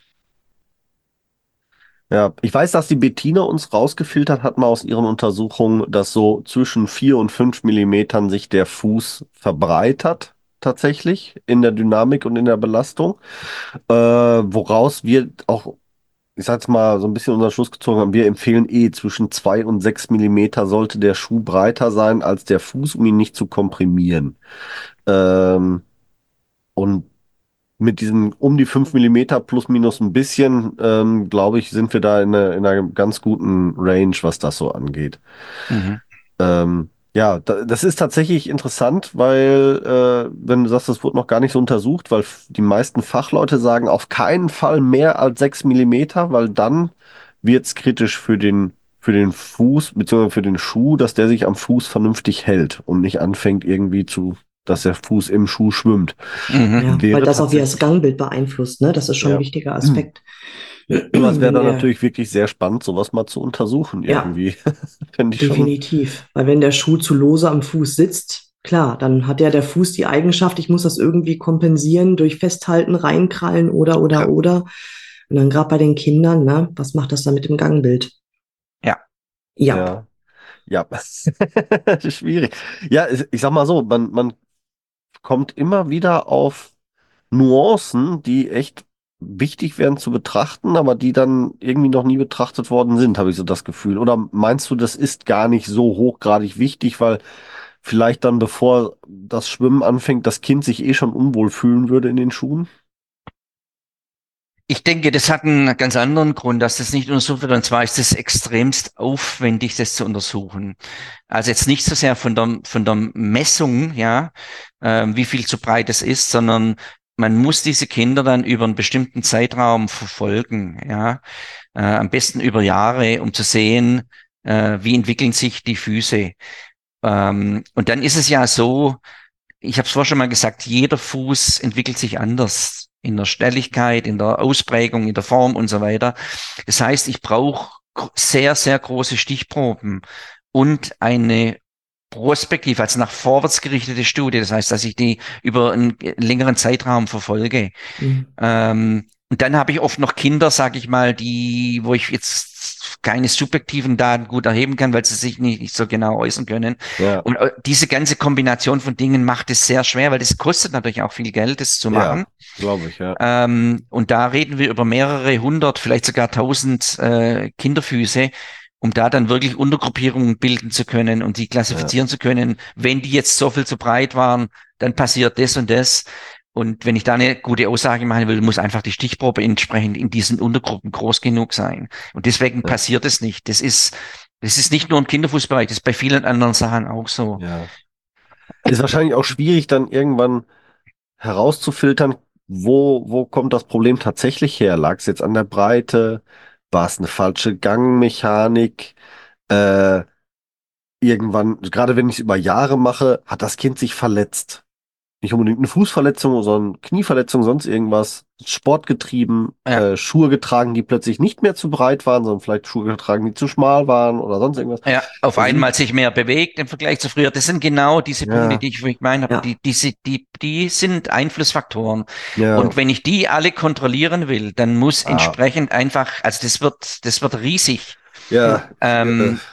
Ja, ich weiß, dass die Bettina uns rausgefiltert hat, mal aus ihren Untersuchungen, dass so zwischen vier und fünf Millimetern sich der Fuß verbreitert, tatsächlich, in der Dynamik und in der Belastung. Äh, woraus wir auch, ich sag jetzt mal, so ein bisschen unseren Schluss gezogen haben, wir empfehlen eh, zwischen zwei und sechs Millimeter sollte der Schuh breiter sein als der Fuß, um ihn nicht zu komprimieren. Ähm, und mit diesen um die fünf Millimeter plus minus ein bisschen, ähm, glaube ich, sind wir da in, einer- in einer ganz guten Range, was das so angeht. mhm. Ähm, ja, da, das ist tatsächlich interessant, weil, äh, wenn du sagst, das wurde noch gar nicht so untersucht, weil f- die meisten Fachleute sagen auf keinen Fall mehr als sechs Millimeter, weil dann wird's kritisch für den, für den Fuß, beziehungsweise für den Schuh, dass der sich am Fuß vernünftig hält und nicht anfängt irgendwie zu, dass der Fuß im Schuh schwimmt. Mhm. Ja, weil Wäre das auch wieder das tatsächlich, Gangbild beeinflusst, ne? Das ist schon ein ja. wichtiger Aspekt. Aber es wäre Wenn dann der, natürlich wirklich sehr spannend, sowas mal zu untersuchen ja, irgendwie. Fände ich schon. definitiv. Weil wenn der Schuh zu lose am Fuß sitzt, klar, dann hat ja der Fuß die Eigenschaft, ich muss das irgendwie kompensieren durch Festhalten, reinkrallen oder, oder, Ja. oder. Und dann gerade bei den Kindern, ne? Was macht das dann mit dem Gangbild? Ja. Ja. Ja. Ja. Schwierig. Ja, ich ich sag mal so, man, man kommt immer wieder auf Nuancen, die echt wichtig wären zu betrachten, aber die dann irgendwie noch nie betrachtet worden sind, habe ich so das Gefühl. Oder meinst du, das ist gar nicht so hochgradig wichtig, weil vielleicht dann, bevor das Schwimmen anfängt, das Kind sich eh schon unwohl fühlen würde in den Schuhen? Ich denke, das hat einen ganz anderen Grund, dass das nicht untersucht wird. Und zwar ist es extremst aufwendig, das zu untersuchen. Also jetzt nicht so sehr von der, von der Messung, ja, äh, wie viel zu breit es ist, sondern man muss diese Kinder dann über einen bestimmten Zeitraum verfolgen, ja, äh, am besten über Jahre, um zu sehen, äh, wie entwickeln sich die Füße. Ähm, und dann ist es ja so, ich habe es vorher schon mal gesagt, jeder Fuß entwickelt sich anders in der Stelligkeit, in der Ausprägung, in der Form und so weiter. Das heißt, ich brauche sehr, sehr große Stichproben und eine prospektiv, also nach vorwärts gerichtete Studie. Das heißt, dass ich die über einen längeren Zeitraum verfolge. Mhm. Ähm, und dann habe ich oft noch Kinder, sage ich mal, die, wo ich jetzt keine subjektiven Daten gut erheben kann, weil sie sich nicht, nicht so genau äußern können. Ja, Und äh, diese ganze Kombination von Dingen macht es sehr schwer, weil das kostet natürlich auch viel Geld, das zu machen. ja, glaube ich, ja. Ähm, und da reden wir über mehrere hundert, vielleicht sogar tausend äh, Kinderfüße, um da dann wirklich Untergruppierungen bilden zu können und die Ja, klassifizieren zu können. Wenn die jetzt so viel zu breit waren, dann passiert das und das. Und wenn ich da eine gute Aussage machen will, muss einfach die Stichprobe entsprechend in diesen Untergruppen groß genug sein. Und deswegen ja, passiert es nicht. Das ist, das ist nicht nur im Kinderfußbereich, das ist bei vielen anderen Sachen auch so. ja. Ist wahrscheinlich auch schwierig, dann irgendwann herauszufiltern, wo, wo kommt das Problem tatsächlich her? Lag es jetzt an der Breite? War es eine falsche Gangmechanik? Äh, irgendwann, gerade wenn ich es über Jahre mache, hat das Kind sich verletzt. Nicht unbedingt eine Fußverletzung, sondern Knieverletzung, sonst irgendwas. Sport getrieben, Ja. äh, Schuhe getragen, die plötzlich nicht mehr zu breit waren, sondern vielleicht Schuhe getragen, die zu schmal waren oder sonst irgendwas. Ja, auf Da sind, einmal sich mehr bewegt im Vergleich zu früher. Das sind genau diese Punkte, ja, die ich vorhin gemeint habe. Ja. Die, diese, die, die sind Einflussfaktoren. ja, Und wenn ich die alle kontrollieren will, dann muss ah, entsprechend einfach, also das wird, das wird riesig. Ja. ja, äh, Ähm,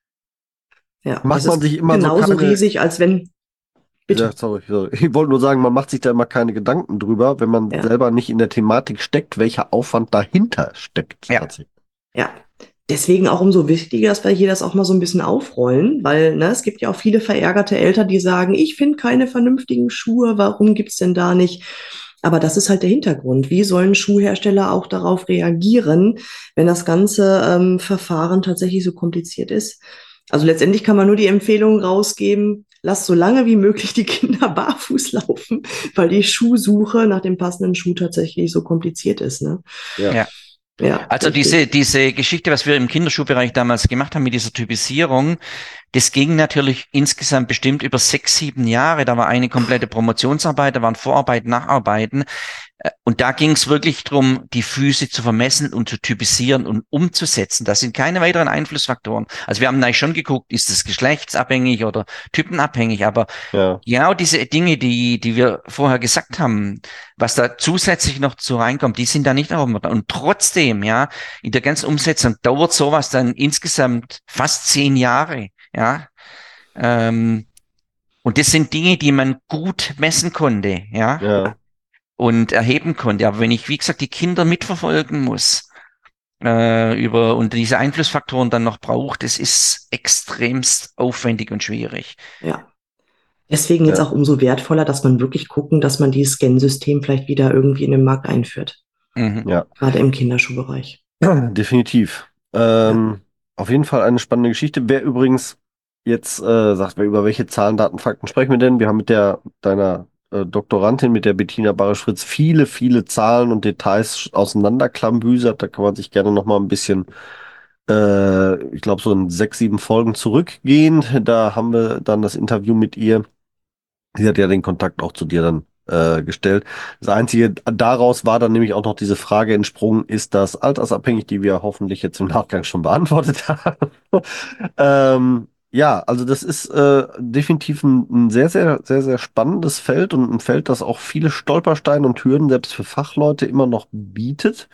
Ja. macht Das man ist sich immer so genauso keine, riesig, als wenn, ja, bitte. sorry, sorry. Ich wollte nur sagen, man macht sich da immer keine Gedanken drüber, wenn man Ja. selber nicht in der Thematik steckt, welcher Aufwand dahinter steckt, ja, tatsächlich. Ja, deswegen auch umso wichtiger, dass wir hier das auch mal so ein bisschen aufrollen, weil ne, es gibt ja auch viele verärgerte Eltern, die sagen, ich finde keine vernünftigen Schuhe, warum gibt's denn da nicht? Aber das ist halt der Hintergrund. Wie sollen Schuhhersteller auch darauf reagieren, wenn das ganze ähm, Verfahren tatsächlich so kompliziert ist? Also letztendlich kann man nur die Empfehlung rausgeben, lasst so lange wie möglich die Kinder barfuß laufen, weil die Schuhsuche nach dem passenden Schuh tatsächlich so kompliziert ist. Ne? Ja, ja. Ja, Also diese, richtig. diese Geschichte, was wir im Kinderschuhbereich damals gemacht haben mit dieser Typisierung, Das ging natürlich insgesamt bestimmt über sechs, sieben Jahre. Da war eine komplette Promotionsarbeit, da waren Vorarbeiten, Nacharbeiten. Äh, Und da ging es wirklich darum, die Füße zu vermessen und zu typisieren und umzusetzen. Das sind keine weiteren Einflussfaktoren. Also wir haben eigentlich schon geguckt, ist es geschlechtsabhängig oder typenabhängig, aber Ja, genau diese Dinge, die, die wir vorher gesagt haben, was da zusätzlich noch zu reinkommt, die sind da nicht erhoben worden. Und trotzdem, ja, in der ganzen Umsetzung dauert sowas dann insgesamt fast zehn Jahre, ja. Ähm, und das sind Dinge, die man gut messen konnte, ja, ja. und erheben konnte. Aber wenn ich, wie gesagt, die Kinder mitverfolgen muss, äh, über und diese Einflussfaktoren dann noch braucht, das ist extremst aufwendig und schwierig. Ja. Deswegen jetzt Ja. auch umso wertvoller, dass man wirklich gucken, dass man dieses Scansystem vielleicht wieder irgendwie in den Markt einführt. Mhm. Ja, Gerade im Kinderschuhbereich. definitiv. Ja. Ähm, auf jeden Fall eine spannende Geschichte. Wer übrigens jetzt äh, sagt, wer über welche Zahlen, Daten, Fakten sprechen wir denn? Wir haben mit der deiner äh, Doktorandin, mit der Bettina Barisch-Fritz, viele, viele Zahlen und Details auseinanderklammbüsert. Da kann man sich gerne noch mal ein bisschen, äh, ich glaube, so in sechs, sieben Folgen zurückgehen. Da haben wir dann das Interview mit ihr. Sie hat ja den Kontakt auch zu dir dann äh, gestellt. Das Einzige, daraus war dann nämlich auch noch diese Frage entsprungen, ist das altersabhängig, die wir hoffentlich jetzt im Nachgang schon beantwortet haben. ähm, ja, also das ist äh, definitiv ein, ein sehr, sehr, sehr, sehr spannendes Feld und ein Feld, das auch viele Stolpersteine und Hürden selbst für Fachleute immer noch bietet.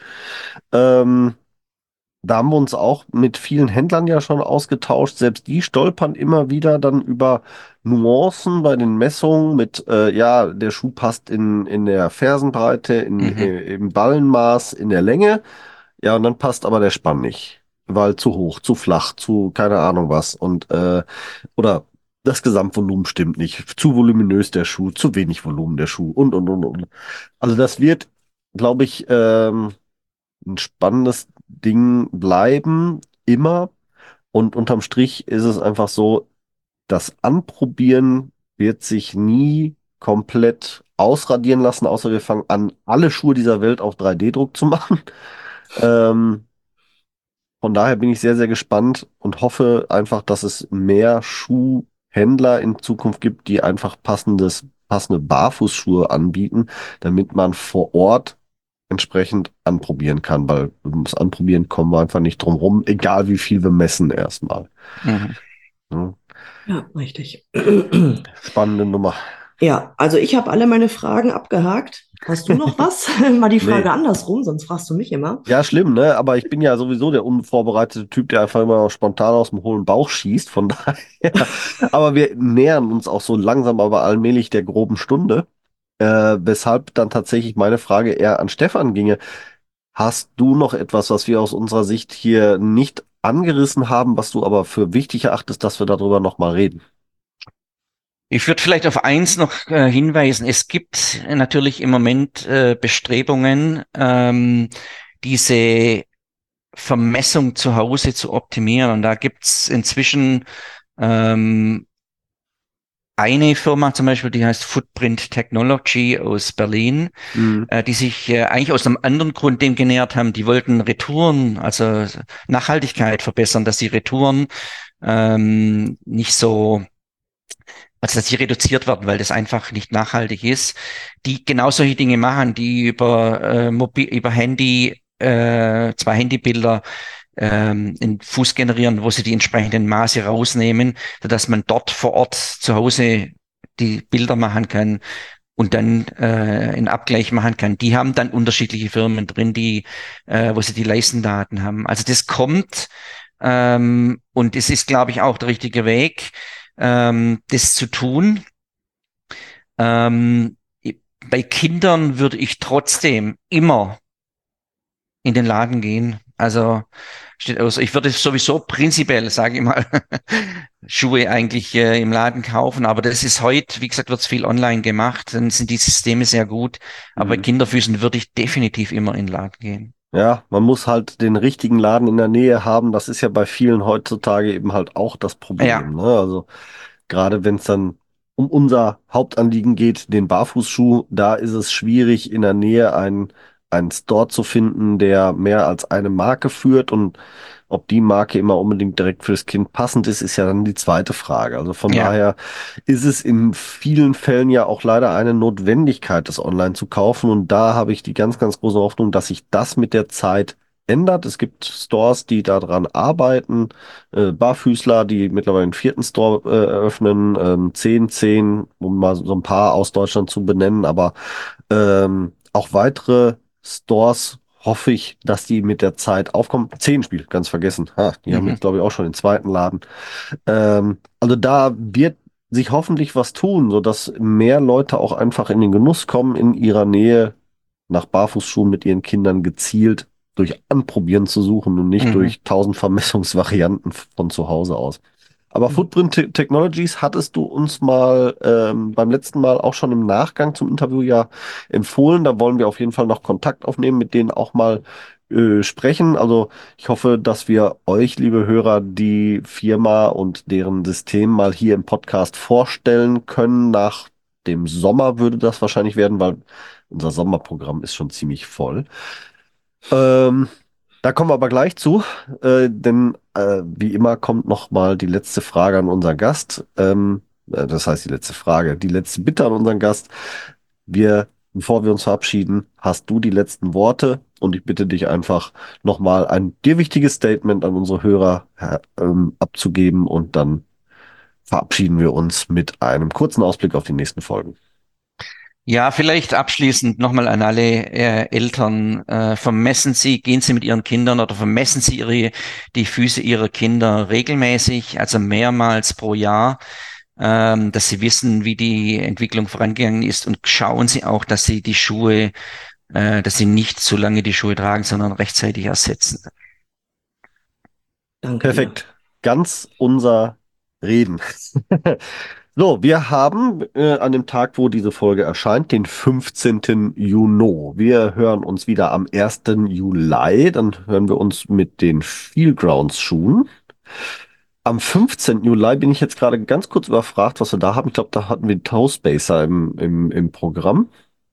Ähm, Da haben wir uns auch mit vielen Händlern ja schon ausgetauscht. Selbst die stolpern immer wieder dann über Nuancen bei den Messungen mit, äh, ja, der Schuh passt in, in der Fersenbreite, in, Mhm. äh, im Ballenmaß, in der Länge. Ja, und dann passt aber der Spann nicht, weil zu hoch, zu flach, zu keine Ahnung was. Und, äh, oder das Gesamtvolumen stimmt nicht. Zu voluminös der Schuh, zu wenig Volumen der Schuh und, und, und, und. Also das wird, glaube ich, ähm, ein spannendes Ding bleiben, immer. Und unterm Strich ist es einfach so, das Anprobieren wird sich nie komplett ausradieren lassen, außer wir fangen an, alle Schuhe dieser Welt auf drei D-Druck zu machen. Ähm, von daher bin ich sehr, sehr gespannt und hoffe einfach, dass es mehr Schuhhändler in Zukunft gibt, die einfach passendes, passende Barfußschuhe anbieten, damit man vor Ort entsprechend anprobieren kann, weil ums Anprobieren kommen wir einfach nicht drum rum, egal wie viel wir messen erstmal. Mhm. Ja, Ja, richtig. spannende Nummer. Ja, also ich habe alle meine Fragen abgehakt. Hast du noch was? Mal die Nee. Frage andersrum, sonst fragst du mich immer. Ja, schlimm, ne? Aber ich bin ja sowieso der unvorbereitete Typ, der einfach immer spontan aus dem hohlen Bauch schießt. Von daher. Aber wir nähern uns auch so langsam, aber allmählich der groben Stunde. Äh, weshalb dann tatsächlich meine Frage eher an Stefan ginge. Hast du noch etwas, was wir aus unserer Sicht hier nicht angerissen haben, was du aber für wichtig erachtest, dass wir darüber nochmal reden? Ich würde vielleicht auf eins noch äh, hinweisen. Es gibt natürlich im Moment äh, Bestrebungen, ähm, diese Vermessung zu Hause zu optimieren. Und da gibt's inzwischen ähm, eine Firma zum Beispiel, die heißt Footprint Technology aus Berlin, Mhm. äh, die sich äh, eigentlich aus einem anderen Grund dem genähert haben. Die wollten Retouren, also Nachhaltigkeit verbessern, dass die Retouren ähm, nicht so, also dass sie reduziert werden, weil das einfach nicht nachhaltig ist. Die genau solche Dinge machen, die über äh, Mobil, über Handy, äh, zwei Handybilder ähm, einen Fuß generieren, wo sie die entsprechenden Maße rausnehmen, sodass man dort vor Ort zu Hause die Bilder machen kann und dann äh, einen Abgleich machen kann. Die haben dann unterschiedliche Firmen drin, die, äh, wo sie die Leistendaten haben. Also das kommt ähm, und es ist, glaube ich, auch der richtige Weg, ähm, das zu tun. Ähm, bei Kindern würde ich trotzdem immer in den Laden gehen. Also steht aus. Ich würde sowieso prinzipiell, sage ich mal, Schuhe eigentlich äh, im Laden kaufen, aber das ist heute, wie gesagt, wird es viel online gemacht, dann sind die Systeme sehr gut. Aber bei Mhm. Kinderfüßen würde ich definitiv immer in den Laden gehen. Ja, man muss halt den richtigen Laden in der Nähe haben. Das ist ja bei vielen heutzutage eben halt auch das Ja, Problem, ne? Also gerade wenn es dann um unser Hauptanliegen geht, den Barfußschuh, da ist es schwierig, in der Nähe einen, einen Store zu finden, der mehr als eine Marke führt und Ob die Marke immer unbedingt direkt fürs Kind passend ist, ist ja dann die zweite Frage. Also von Ja. daher ist es in vielen Fällen ja auch leider eine Notwendigkeit, das online zu kaufen. Und da habe ich die ganz, ganz große Hoffnung, dass sich das mit der Zeit ändert. Es gibt Stores, die daran arbeiten, äh, Barfüßler, die mittlerweile einen vierten Store äh, eröffnen, ähm, zehn, zehn, um mal so ein paar aus Deutschland zu benennen, aber ähm, auch weitere Stores hoffe ich, dass die mit der Zeit aufkommen. Zehn Spiel, ganz vergessen. Ha, die haben Mhm. jetzt, glaube ich, auch schon den zweiten Laden. Ähm, also da wird sich hoffentlich was tun, sodass mehr Leute auch einfach in den Genuss kommen, in ihrer Nähe nach Barfußschuhen mit ihren Kindern gezielt durch Anprobieren zu suchen und nicht Mhm. durch tausend Vermessungsvarianten von zu Hause aus. Aber Mhm. Footprint Te- Technologies hattest du uns mal ähm, beim letzten Mal auch schon im Nachgang zum Interview ja empfohlen. Da wollen wir auf jeden Fall noch Kontakt aufnehmen, mit denen auch mal äh, sprechen. Also ich hoffe, dass wir euch, liebe Hörer, die Firma und deren System mal hier im Podcast vorstellen können. Nach dem Sommer würde das wahrscheinlich werden, weil unser Sommerprogramm ist schon ziemlich voll. Ähm, Da kommen wir aber gleich zu, äh, denn äh, wie immer kommt noch mal die letzte Frage an unseren Gast. Ähm, äh, das heißt die letzte Frage, die letzte Bitte an unseren Gast. Wir, bevor wir uns verabschieden, hast du die letzten Worte und ich bitte dich einfach noch mal ein dir wichtiges Statement an unsere Hörer äh, ähm, abzugeben und dann verabschieden wir uns mit einem kurzen Ausblick auf die nächsten Folgen. Ja, vielleicht abschließend nochmal an alle äh, Eltern. Äh, vermessen Sie, gehen Sie mit Ihren Kindern oder vermessen Sie ihre, die Füße Ihrer Kinder regelmäßig, also mehrmals pro Jahr, ähm, dass Sie wissen, wie die Entwicklung vorangegangen ist, und schauen Sie auch, dass Sie die Schuhe, äh, dass Sie nicht zu lange die Schuhe tragen, sondern rechtzeitig ersetzen. Danke dir. Perfekt. Ganz unser Reden. So, wir haben äh, an dem Tag, wo diese Folge erscheint, den fünfzehnten Juni. Wir hören uns wieder am ersten Juli. Dann hören wir uns mit den Feelgrounds-Schuhen. Am fünfzehnten Juli bin ich jetzt gerade ganz kurz überfragt, was wir da haben. Ich glaube, da hatten wir Toespacer im, im, im Programm.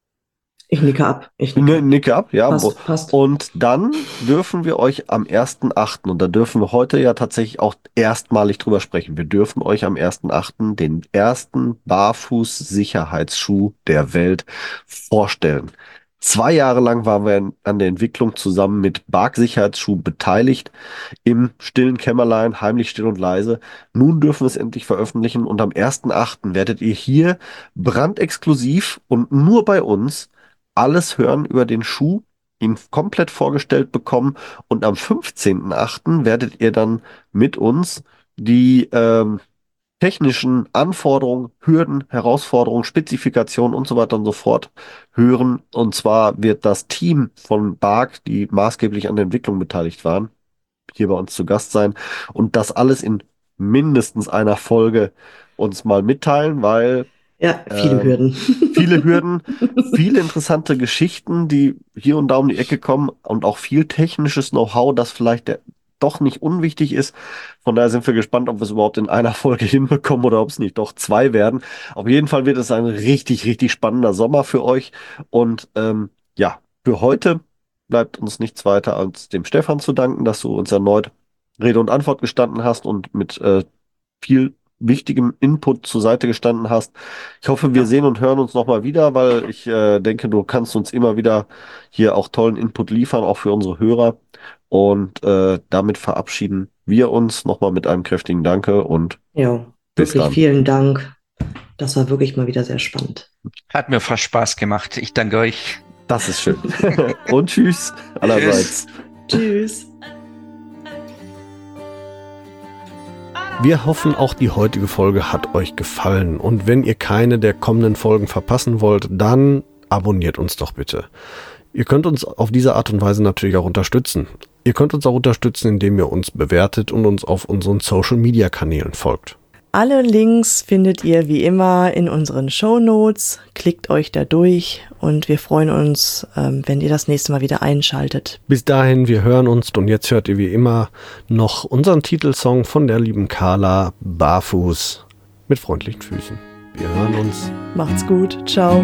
Ich nicke ab. Ich nicke Ne, ab. Nicke ab, ja. Passt, passt. Und dann dürfen wir euch am ersten achten und da dürfen wir heute ja tatsächlich auch erstmalig drüber sprechen. Wir dürfen euch am ersten achten den ersten Barfuß-Sicherheitsschuh der Welt vorstellen. Zwei Jahre lang waren wir an der Entwicklung zusammen mit Bark-Sicherheitsschuh beteiligt, im stillen Kämmerlein, heimlich still und leise. Nun dürfen wir es endlich veröffentlichen und am ersten achten werdet ihr hier brandexklusiv und nur bei uns alles hören über den Schuh, ihn komplett vorgestellt bekommen und am fünfzehnten achten werdet ihr dann mit uns die ähm, technischen Anforderungen, Hürden, Herausforderungen, Spezifikationen und so weiter und so fort hören. Und zwar wird das Team von Bark, die maßgeblich an der Entwicklung beteiligt waren, hier bei uns zu Gast sein und das alles in mindestens einer Folge uns mal mitteilen, weil Ja, viele ähm, Hürden. viele Hürden, viele interessante Geschichten, die hier und da um die Ecke kommen und auch viel technisches Know-how, das vielleicht der, doch nicht unwichtig ist. Von daher sind wir gespannt, ob wir es überhaupt in einer Folge hinbekommen oder ob es nicht doch zwei werden. Auf jeden Fall wird es ein richtig, richtig spannender Sommer für euch. Und ähm, ja, für heute bleibt uns nichts weiter als dem Stefan zu danken, dass du uns erneut Rede und Antwort gestanden hast und mit äh, viel wichtigem Input zur Seite gestanden hast. Ich hoffe, wir Ja. sehen und hören uns nochmal wieder, weil ich äh, denke, du kannst uns immer wieder hier auch tollen Input liefern, auch für unsere Hörer. Und äh, damit verabschieden wir uns nochmal mit einem kräftigen Danke und Ja, bis wirklich dann. vielen Dank. Das war wirklich mal wieder sehr spannend. Hat mir fast Spaß gemacht. Ich danke euch. Das ist schön. Und tschüss allerseits. Tschüss. Wir hoffen, auch die heutige Folge hat euch gefallen. Und wenn ihr keine der kommenden Folgen verpassen wollt, dann abonniert uns doch bitte. Ihr könnt uns auf diese Art und Weise natürlich auch unterstützen. Ihr könnt uns auch unterstützen, indem ihr uns bewertet und uns auf unseren Social-Media-Kanälen folgt. Alle Links findet ihr wie immer in unseren Shownotes. Klickt euch da durch und wir freuen uns, ähm, wenn ihr das nächste Mal wieder einschaltet. Bis dahin, wir hören uns und jetzt hört ihr wie immer noch unseren Titelsong von der lieben Carla, Barfuß mit freundlichen Füßen. Wir hören uns. Macht's gut. Ciao.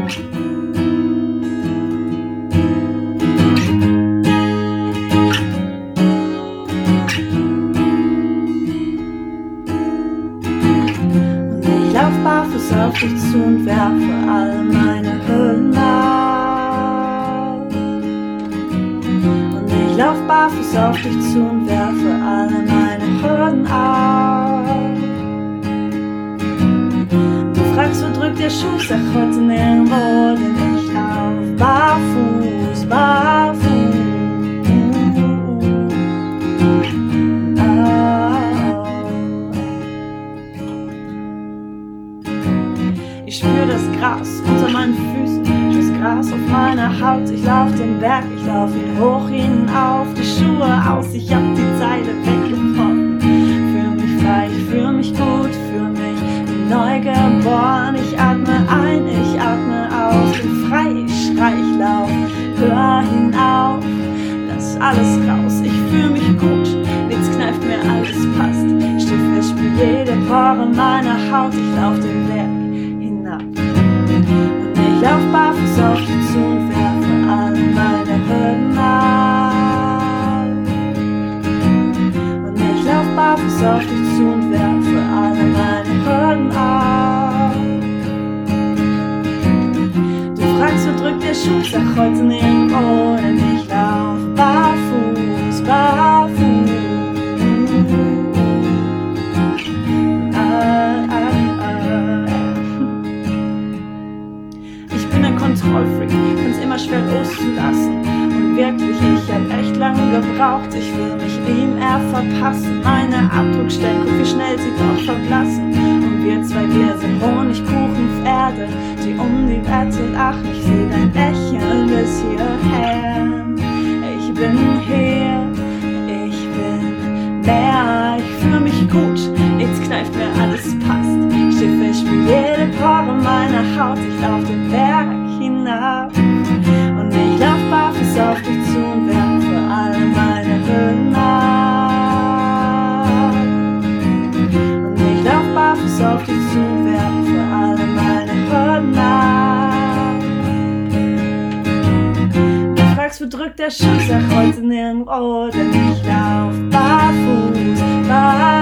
dich zu und werfe alle meine Hürden ab. Und ich lauf barfuß auf dich zu und werfe alle meine Hürden ab. Du fragst, wo drückt der Schuh, sag heute nirgendwo, denn ich lauf barfuß, barfuß. Ich spür das Gras unter meinen Füßen, das Gras auf meiner Haut. Ich lauf den Berg, ich lauf ihn hoch hinauf, die Schuhe aus, ich hab die Zeile weggebrochen. Fühl mich frei, ich fühl mich gut, fühl mich neu geboren. Ich atme ein, ich atme aus, bin frei, ich schrei, ich lauf, hör hinauf, lass alles raus. Ich fühl mich gut, nichts kneift mir, alles passt. Steh fest, spür jede Pore meiner Haut, ich lauf den Berg. Und ich lauf barfuß auf dich zu und werfe alle meine Hürden ab. Und ich lauf barfuß auf dich zu und werfe alle meine Hürden ab. Du fragst, wo drückt der Schuh, sag heute nirgendwo, denn ich lauf barfuß, barfuß. Kontrollfreak, find's immer schwer loszulassen. Und wirklich, ich hab echt lange gebraucht. Ich will mich ihm eher verpassen. Meine Abdruckstellen, guck wie schnell sie doch verblassen. Und wir zwei, wir sind Honigkuchenpferde, die um die Wette lachen. Ich seh dein Lächeln bis hierher. Ich bin hier, ich bin näher. Ich fühl mich gut, nichts kneift mir, alles passt. Steh fest, spür jede Pore meiner Haut. Ich lauf den Berg hinab. Und ich lauf barfuß auf dich zu und werfe alle meine Hürden ab. Und ich lauf barfuß auf dich zu und werfe alle meine Hürden ab. Du fragst, wo drückt der Schuh, sag heute nirgendwo, denn ich lauf barfuß, barfuß.